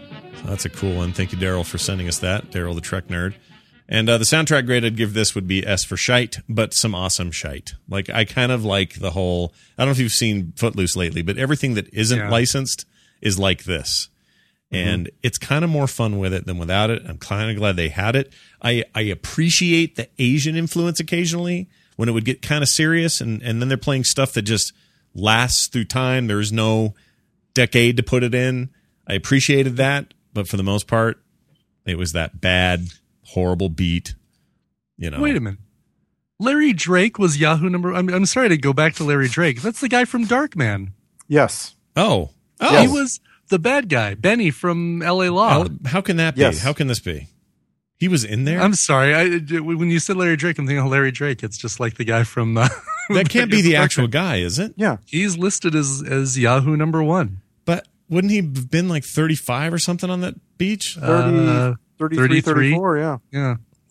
So that's a cool one. Thank you, Daryl, for sending us that. Daryl, the Trek nerd. And uh, the soundtrack grade I'd give this would be S for shite, but some awesome shite. Like, I kind of like the whole, I don't know if you've seen Footloose lately, but everything that isn't Yeah. licensed is like this. And mm-hmm. it's kind of more fun with it than without it. I'm kind of glad they had it. I, I appreciate the Asian influence occasionally when it would get kind of serious, and, and then they're playing stuff that just lasts through time. There's no decade to put it in. I appreciated that, but for the most part, it was that bad, horrible beat. You know. Wait a minute. Larry Drake was Yahoo number. I'm, I'm sorry to go back to Larry Drake. That's the guy from Darkman. Yes. Oh. Oh. He was the bad guy, Benny from L A Law. How, how can that be? Yes. How can this be? He was in there? I'm sorry. I, when you said Larry Drake, I'm thinking of Larry Drake. It's just like the guy from. Uh, that can't be the actual guy, is it? Yeah. He's listed as as Yahoo number one. But wouldn't he have been like thirty-five or something on that beach? thirty, Uh, thirty-three, thirty-three? thirty-four, yeah. Yeah.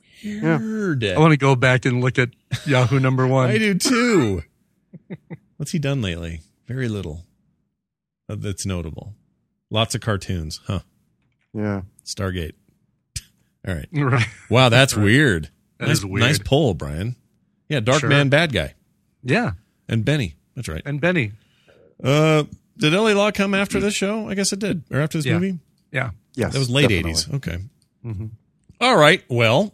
Weird. I want to go back and look at Yahoo number one. I do too. What's he done lately? Very little. Uh, That's notable. Lots of cartoons, huh? Yeah. Stargate. All right. Right. Wow, that's weird. That nice, is weird. Nice poll, Brian. Yeah, Dark Sure. Man, bad guy, Yeah. and Benny. That's right. And Benny. Uh, did L A Law come after this show? I guess it did, or after this Yeah. movie. Yeah. Yes. That was late definitely. eighties. Okay. Mm-hmm. All right. Well,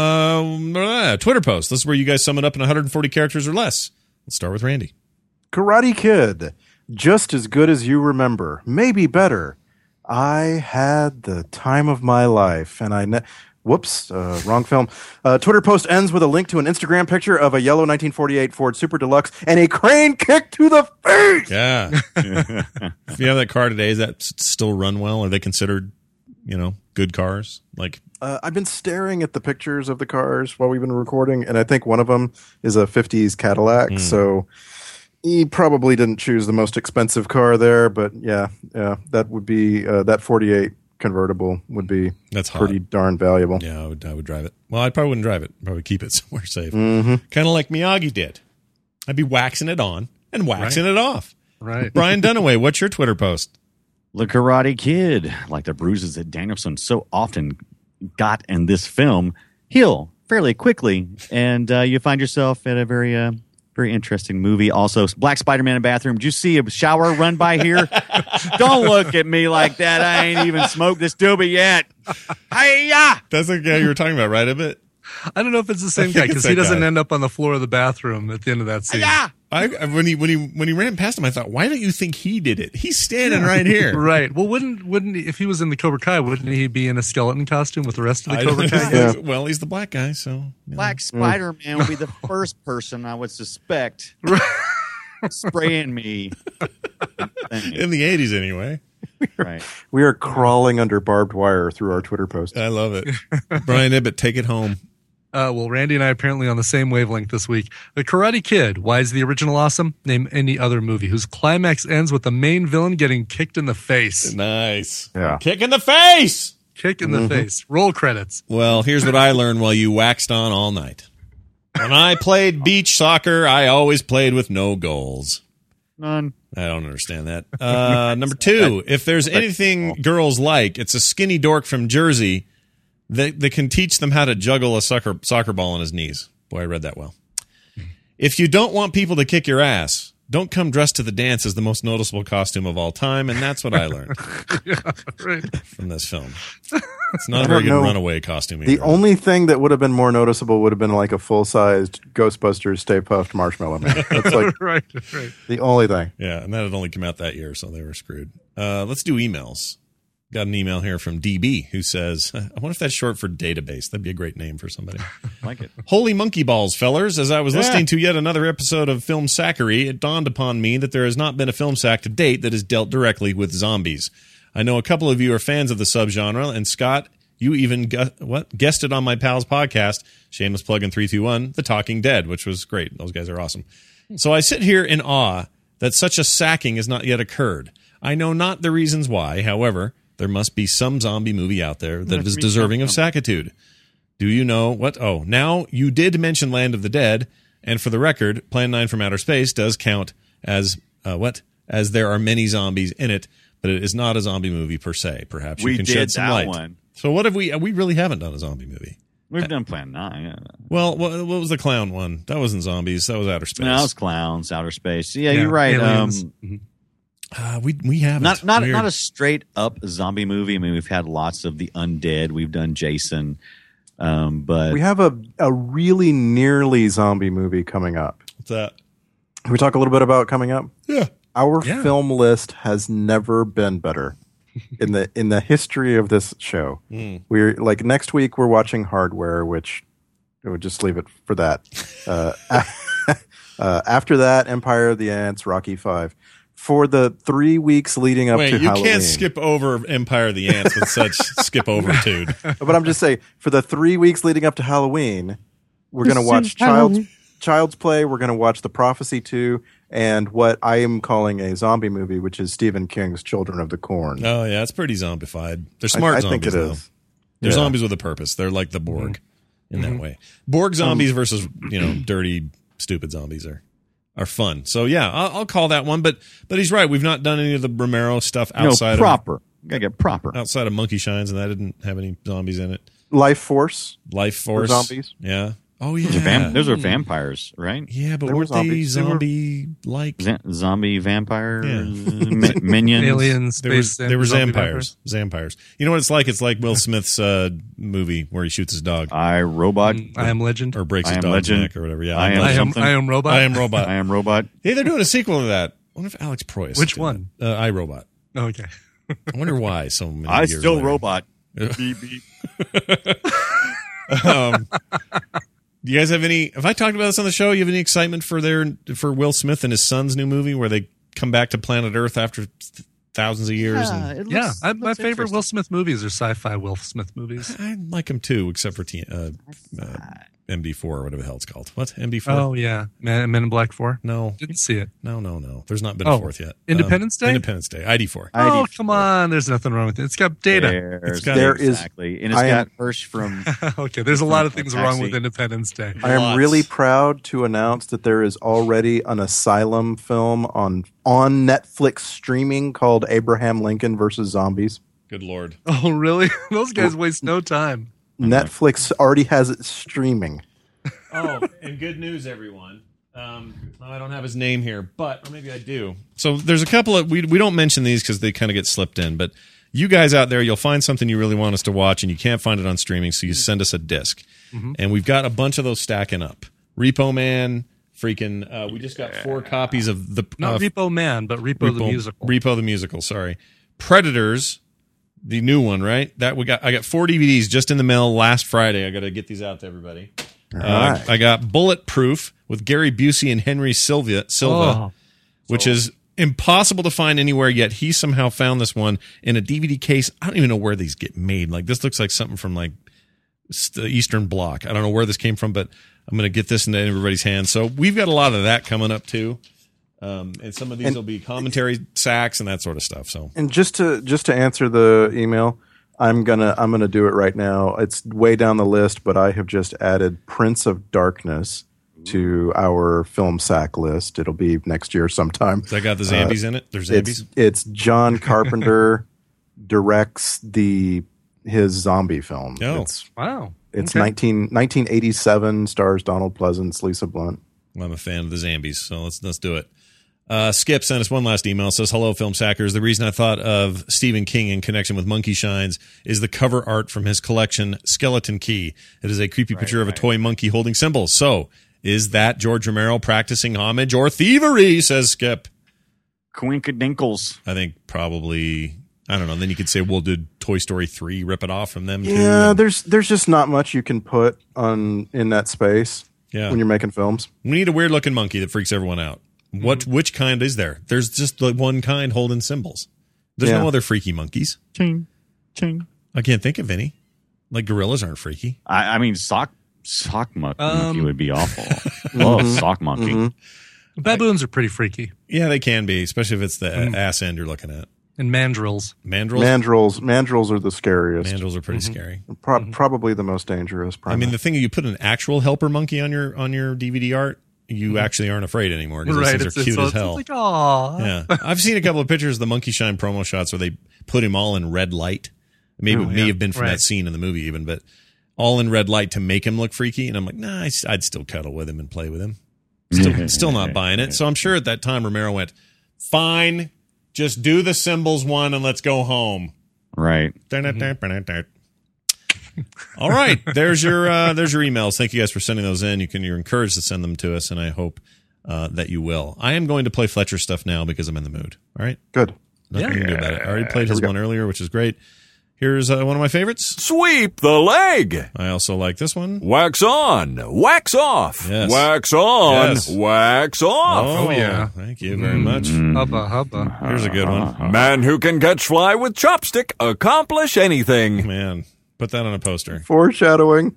um, uh, Twitter post. This is where you guys sum it up in one hundred forty characters or less. Let's start with Randy. Karate Kid. Just as good as you remember. Maybe better. I had the time of my life, and I... Ne- Whoops, uh, wrong film. Uh, Twitter post ends with a link to an Instagram picture of a yellow nineteen forty-eight Ford Super Deluxe and a crane kick to the face. Yeah. If you have that car today, is that s- still run well? Are they considered, you know, good cars? Like, Uh, I've been staring at the pictures of the cars while we've been recording, and I think one of them is a fifties Cadillac. Mm. So he probably didn't choose the most expensive car there, but yeah, yeah, that would be uh, that forty-eight convertible would be that's hot. pretty darn valuable. Yeah, I would, I would drive it. Well, I probably wouldn't drive it. Probably keep it somewhere safe. Mm-hmm. Kind of like Miyagi did. I'd be waxing it on and waxing it off. Right. Brian Dunaway, what's your Twitter post? The Karate Kid, like the bruises that Danielson so often got in this film, heal fairly quickly, and uh, you find yourself at a very, uh, very interesting movie. Also, Black Spider-Man in the bathroom. Did you see a shower run by here? Don't look at me like that. I ain't even smoked this doobie yet. Hi-ya! That's the guy you were talking about, right? A bit. I don't know if it's the same I guy think because it's he that doesn't guy. end up on the floor of the bathroom at the end of that scene. Hi-ya! I, when he when he when he ran past him, I thought, why don't you think he did it? He's standing right here. Right. Well, wouldn't wouldn't he, if he was in the Cobra Kai, wouldn't he be in a skeleton costume with the rest of the I Cobra don't- Kai? Yeah. Well, he's the black guy, so you know. Black Spider-Man would be the first person I would suspect spraying me. in the eighties anyway. Right. We are crawling under barbed wire through our Twitter post. I love it. Brian Ibbett, take it home. Uh, well, Randy and I are apparently on the same wavelength this week. The Karate Kid. Why is the original awesome? Name any other movie whose climax ends with the main villain getting kicked in the face. Nice. Yeah. Kick in the face. Kick in the face. Roll credits. Well, here's what I learned while you waxed on all night. When I played beach soccer, I always played with no goals. None. I don't understand that. Uh, number two, if there's anything girls like, it's a skinny dork from Jersey that, that can teach them how to juggle a soccer, soccer ball on his knees. Boy, I read that well. If you don't want people to kick your ass, don't come dressed to the dance as the most noticeable costume of all time, and that's what I learned Yeah, right. from this film. It's not a I very don't good know. runaway costume The either. only thing that would have been more noticeable would have been like a full-sized Ghostbusters Stay Puft Marshmallow Man. That's like right, right. the only thing. Yeah, and that had only come out that year, so they were screwed. Uh, let's do emails. Got an email here from D B who says, I wonder if that's short for database. That'd be a great name for somebody. Like it. Holy monkey balls, fellers. As I was Yeah. listening to yet another episode of Film Sackery, it dawned upon me that there has not been a film sack to date that has dealt directly with zombies. I know a couple of you are fans of the subgenre, and Scott, you even gu- what guested on my pal's podcast, shameless plug in three two one, The Talking Dead, which was great. Those guys are awesome. So I sit here in awe that such a sacking has not yet occurred. I know not the reasons why, however, there must be some zombie movie out there that is deserving of sackitude. Do you know what? Oh, now you did mention Land of the Dead, and for the record, Plan nine from Outer Space does count as uh, what? As there are many zombies in it, but it is not a zombie movie per se. Perhaps you We can did shed some that light. one. So what have we? We really haven't done a zombie movie. We've done Plan nine. Yeah. Well, what, what was the clown one? That wasn't zombies. That was Outer Space. No, it's clowns, outer space. Yeah, Yeah, you're right. aliens. Um, Uh, we we haven't. not not Weird. not a straight up zombie movie. I mean, we've had lots of the undead. We've done Jason, um, but We have a, a really nearly zombie movie coming up. What's that? Can we talk a little bit about coming up? Yeah. Our Yeah. film list has never been better in the in the history of this show. We're like next week we're watching Hardware, which we'll just leave it for that. Uh, uh, after that, Empire of the Ants, Rocky Five. For the three weeks leading up Wait, to you Halloween, can't skip over Empire of the Ants with such skip overtude. But I'm just saying, for the three weeks leading up to Halloween, we're going to watch Child's Child's Play. We're going to watch The Prophecy two, and what I am calling a zombie movie, which is Stephen King's Children of the Corn. Oh yeah, it's pretty zombified. They're I- smart I, zombies. think it though. is. They're Yeah. zombies with a purpose. They're like the Borg in that way. Borg zombies versus you know dirty, stupid zombies are are fun. So yeah, I'll, I'll call that one. But but he's right. We've not done any of the Romero stuff no, outside proper. You gotta get proper. of outside of Monkey Shines, and that didn't have any zombies in it. Life Force. Life Force zombies? Yeah. Oh yeah. Those are vam- those are vampires, right? Yeah, but They were weren't they zombies. They were- zombie like? Z- zombie vampires, Yeah. mi- minions, Aliens, They were, space, they were zombie vampires. Vampires. You know what it's like? It's like Will Smith's uh, movie where he shoots his dog I Robot. vampires. I am Legend. or breaks I his am dog's Legend. neck or whatever. Yeah, I I'm am I Legend. am. something. I am Robot. I am Robot. I am Robot. Hey, they're doing a sequel to that. I wonder if Alex Proyas. Which did one? that. Uh, I Robot. Okay. I wonder why so many. I years still later. Robot. Beep, beep. Um, do you guys have any? Have I talked about this on the show? You have any excitement for their for Will Smith and his son's new movie where they come back to planet Earth after th- thousands of years? and Yeah, I, my favorite Will Smith movies are sci-fi Will Smith movies. I like him too, except for T, uh, uh, M B four or whatever the hell it's called. What M B four? Oh yeah, Men, Men in Black Four. No, Didn't see it. no, no, no. There's not been a Oh, fourth yet. Independence Um, Day? Independence Day. I D four. Oh come on, there's nothing wrong with it. It's got data. There's got- There is- exactly, and it's I am- got Hirsch from. Okay, there's a lot of From things Taxi. wrong with Independence Day. I am Lots. really proud to announce that there is already an asylum film on on Netflix streaming called Abraham Lincoln versus Zombies. Good lord. Oh really? Those guys waste no time. Netflix already has it streaming. Oh, and good news, everyone. Um, I don't have his name here, but or maybe I do. So there's a couple of we we don't mention these because they kind of get slipped in. But you guys out there, you'll find something you really want us to watch, and you can't find it on streaming, so you send us a disc, and we've got a bunch of those stacking up. Repo Man, freaking. Uh, we just got four copies of the Not uh, Repo Man, but Repo, the musical. Repo the musical. Sorry, Predators. The new one, right? That we got. I got four D V Ds just in the mail last Friday. I got to get these out to everybody. Uh, right. I got Bulletproof with Gary Busey and Henry Silva, Silva Oh. which is impossible to find anywhere yet. He somehow found this one in a D V D case. I don't even know where these get made. Like this looks like something from like the Eastern Bloc. I don't know where this came from, but I'm going to get this into everybody's hands. So we've got a lot of that coming up too. Um, and some of these And- will be commentary sacks and that sort of stuff. So And just to just to answer the email, I'm gonna I'm gonna do it right now. It's way down the list, but I have just added Prince of Darkness to our film sack list. It'll be next year sometime. Has that got the Zambies in it? There's It's Zambies. it's John Carpenter directs the his zombie film. Oh. It's Wow. it's Okay. nineteen, nineteen eighty-seven, stars Donald Pleasance, Lisa Blunt. Well, I'm a fan of the Zambies, so let's let's do it. Uh, Skip sent us one last email. It says, hello, film sackers. The reason I thought of Stephen King in connection with Monkey Shines is the cover art from his collection, Skeleton Key. It is a creepy picture of a toy monkey holding symbols. So, is that George Romero practicing homage or thievery, says Skip? Quinkadinkles. I think probably, I don't know. Then you could say, well, did Toy Story three rip it off from them too? Yeah, And- there's there's just not much you can put on in that space yeah. when you're making films. We need a weird looking monkey that freaks everyone out. What? Which kind is there? There's just like one kind holding symbols. There's Yeah. no other freaky monkeys. Ching, ching. I can't think of any. Like gorillas aren't freaky. I, I mean, sock sock monkey Um, would be awful. Love sock monkey. Mhm. Baboons are pretty freaky. Yeah, they can be, especially if it's the ass end you're looking at. And mandrills. Mandrills. Mandrills, mandrills are the scariest. Mandrills are pretty scary. Pro- Probably the most dangerous. I Primate. mean, the thing you put an actual helper monkey on your on your D V D art, you actually aren't afraid anymore because Right. those It's, things are it's, cute it's as hell. like, aw. Yeah, I've seen a couple of pictures of the Monkey Shine promo shots where they put him all in red light. Maybe Oh, it may yeah. have been from Right. that scene in the movie, even, but all in red light to make him look freaky. And I'm like, nah, I'd I'd still cuddle with him and play with him. Still, still not buying it. So I'm sure at that time Romero went, fine, just do the symbols one and let's go home. Right. All right, there's your uh, there's your emails. Thank you guys for sending those in. You can you're encouraged to send them to us, and I hope uh, that you will. I am going to play Fletcher stuff now because I'm in the mood. All right, good. nothing Yeah. you can do about it. I already played his one earlier, which is great. Here's uh, one of my favorites. Sweep the leg. I also like this one. Wax on, wax off. Yes. Wax on, Yes. wax off. Oh, yeah. Thank you very much. Hubba, hubba. Here's a good one. Man who can catch fly with chopstick, accomplish anything. Man, put that on a poster. Foreshadowing.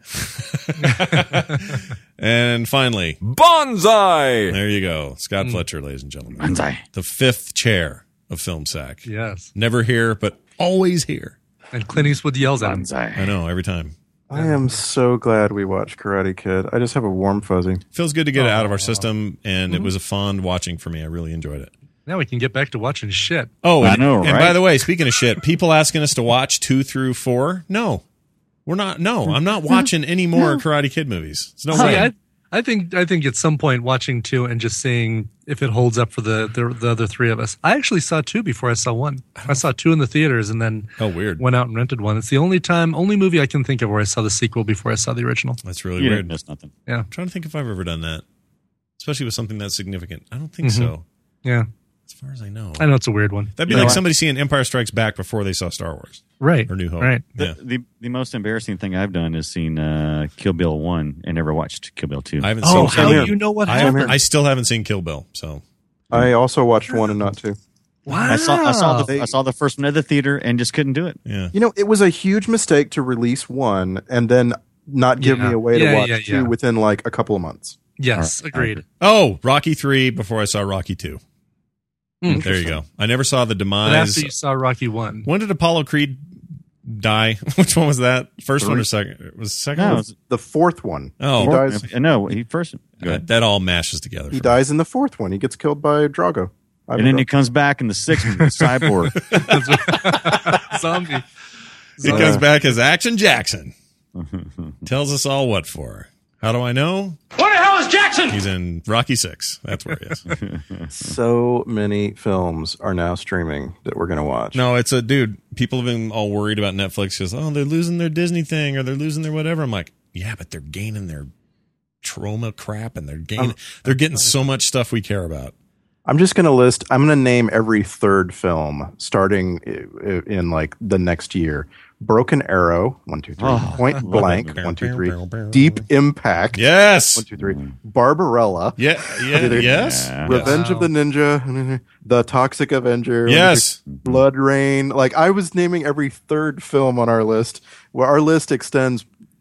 And finally, Bonsai. there you go. Scott Fletcher, ladies and gentlemen. Bonsai. The fifth chair of Film Sack. Yes. Never here, but always here. And Clint Eastwood yells at him. I know, every time. I am so glad we watched Karate Kid. I just have a warm fuzzy. Feels good to get it out of our system, and it was a fond watching for me. I really enjoyed it. Now we can get back to watching shit. Oh, I and, know, and right? by the way, speaking of shit, people asking us to watch two through four. No, we're not. No, I'm not watching any more Karate Kid movies. It's no See, way. I, I think I think at some point watching two and just seeing if it holds up for the, the the other three of us. I actually saw two before I saw one. I saw two in the theaters and then Oh, weird. went out and rented one. It's the only time, only movie I can think of where I saw the sequel before I saw the original. That's really You weird. didn't miss nothing. Yeah, I'm trying to think if I've ever done that, especially with something that's significant. I don't think Mhm. so, yeah. as far as I know. I know it's a weird one. That'd be You know like what? somebody seeing Empire Strikes Back before they saw Star Wars Right. or New Hope. Right. Yeah. The, the the most embarrassing thing I've done is seen uh, Kill Bill one and never watched Kill Bill two. I haven't Oh, seen. how here. do you know what I, happened? I still haven't seen Kill Bill. So I also watched one and not two. Wow. I saw I saw the They- I saw the first one at the theater and just couldn't do it. yeah. You know, it was a huge mistake to release one and then not give Yeah. me a way Yeah, to watch yeah, two yeah. within like a couple of months. Yes, All right. agreed. Oh, Rocky three before I saw Rocky two. Hmm. There you go. I never saw the But demise. after you saw Rocky one, When did Apollo Creed die? Which one was that? First one or Three. second? It was second. No, one? it was- The fourth one. Oh. he Four- dies. uh, no, he first go Uh, ahead. that all mashes together. He for dies in the fourth one. He gets killed by Drago. I and then he comes back in the sixth one, with Cyborg. zombie. me. He Uh, comes back as Action Jackson. Tells us all what for. How do I know? Where the hell is Jackson? He's in Rocky six. That's where he is. So many films are now streaming that we're going to watch. No, it's a dude. People have been all worried about Netflix because oh, they're losing their Disney thing or they're losing their whatever. I'm like, yeah, but they're gaining their trauma crap and they're gaining. they're getting so much stuff we care about. I'm just going to list, I'm going to name every third film starting i- i- in like the next year. Broken Arrow, one, two, three. Oh, Point love Blank, that movie. one, two, three. Deep Impact, Yes. one, two, three. Barbarella. Yeah. Yeah. Yes. Yeah. Revenge Wow. of the Ninja, The Toxic Avenger, Yes. Blood Rain. Like I was naming every third film on our list. Where our list extends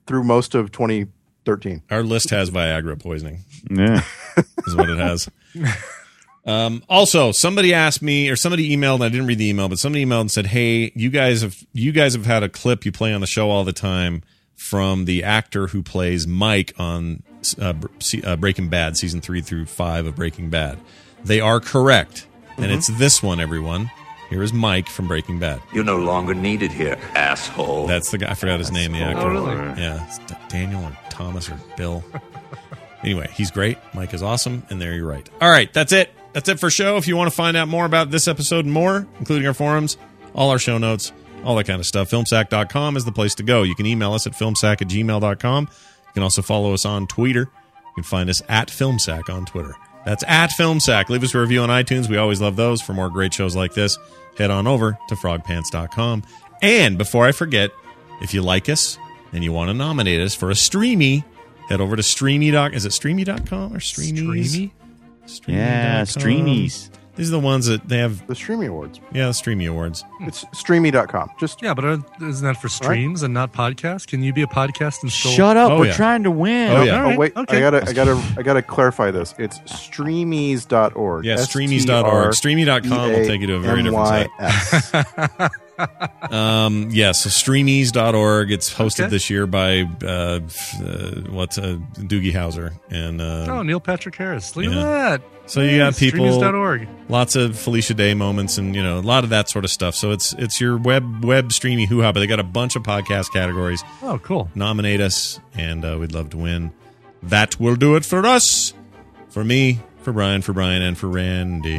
through most of twenty thirteen. Our list has Viagra poisoning. Yeah. Is what it has. Um, also, somebody asked me, or somebody emailed, and I didn't read the email, but somebody emailed and said, "Hey, you guys have you guys have had a clip you play on the show all the time from the actor who plays Mike on uh, uh, Breaking Bad, season three through five of Breaking Bad." They are correct, and Mm-hmm. it's this one, everyone. Here is Mike from Breaking Bad. You're no longer needed here, asshole. That's the guy. I forgot his name. The actor. Oh, really? Yeah, it's D- Daniel or Thomas or Bill. Anyway, he's great. Mike is awesome, and there you're right. All right, that's it. That's it for show. If you want to find out more about this episode and more, including our forums, all our show notes, all that kind of stuff, filmsack dot com is the place to go. You can email us at filmsack at gmail dot com. You can also follow us on Twitter. You can find us at filmsack on Twitter. That's at filmsack. Leave us a review on iTunes. We always love those. For more great shows like this, head on over to frog pants dot com. And before I forget, if you like us and you want to nominate us for a Streamy, head over to streamy. Is it streamy dot com or streamies? Streamy? Streamy Yeah, dot com. streamies. These are the ones that they have. The Streamy Awards. Yeah, the Streamy Awards. It's streamy dot com. Just Yeah, but uh, isn't that for streams and not podcasts? Can you be a podcast and still? Shut up. Oh, We're yeah. trying to win. Oh, yeah. All Oh right, wait, okay. I gotta, I gotta, I gotta clarify this. It's streamies dot org. Yeah, streamies dot org. streamy dot com will take you to a very different site. site. Um, yes, so streamies dot org. It's hosted Okay. this year by uh, f- uh, what's uh, Doogie Howser and uh, Oh, Neil Patrick Harris. Look Yeah. at that. So you got people- streamies dot org. lots of Felicia Day moments and you know a lot of that sort of stuff. So it's it's your web web streamy hoo ha. But they got a bunch of podcast categories. Oh, cool. Nominate us, and uh, we'd love to win. That will do it for us. For me, for Brian, for Brian, and for Randy.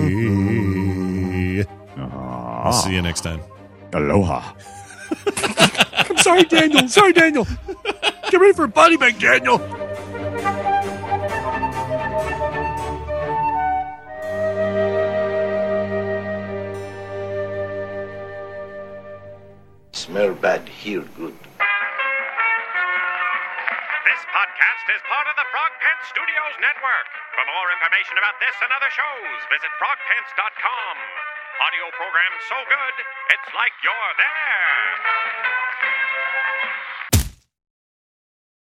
I'll see you next time. Aloha. I'm sorry, Daniel. Sorry, Daniel. Get ready for a body bag, Daniel. Smell bad, hear good. This podcast is part of the Frog Pants Studios Network. For more information about this and other shows, visit frog pants dot com. Audio program so good, it's like you're there.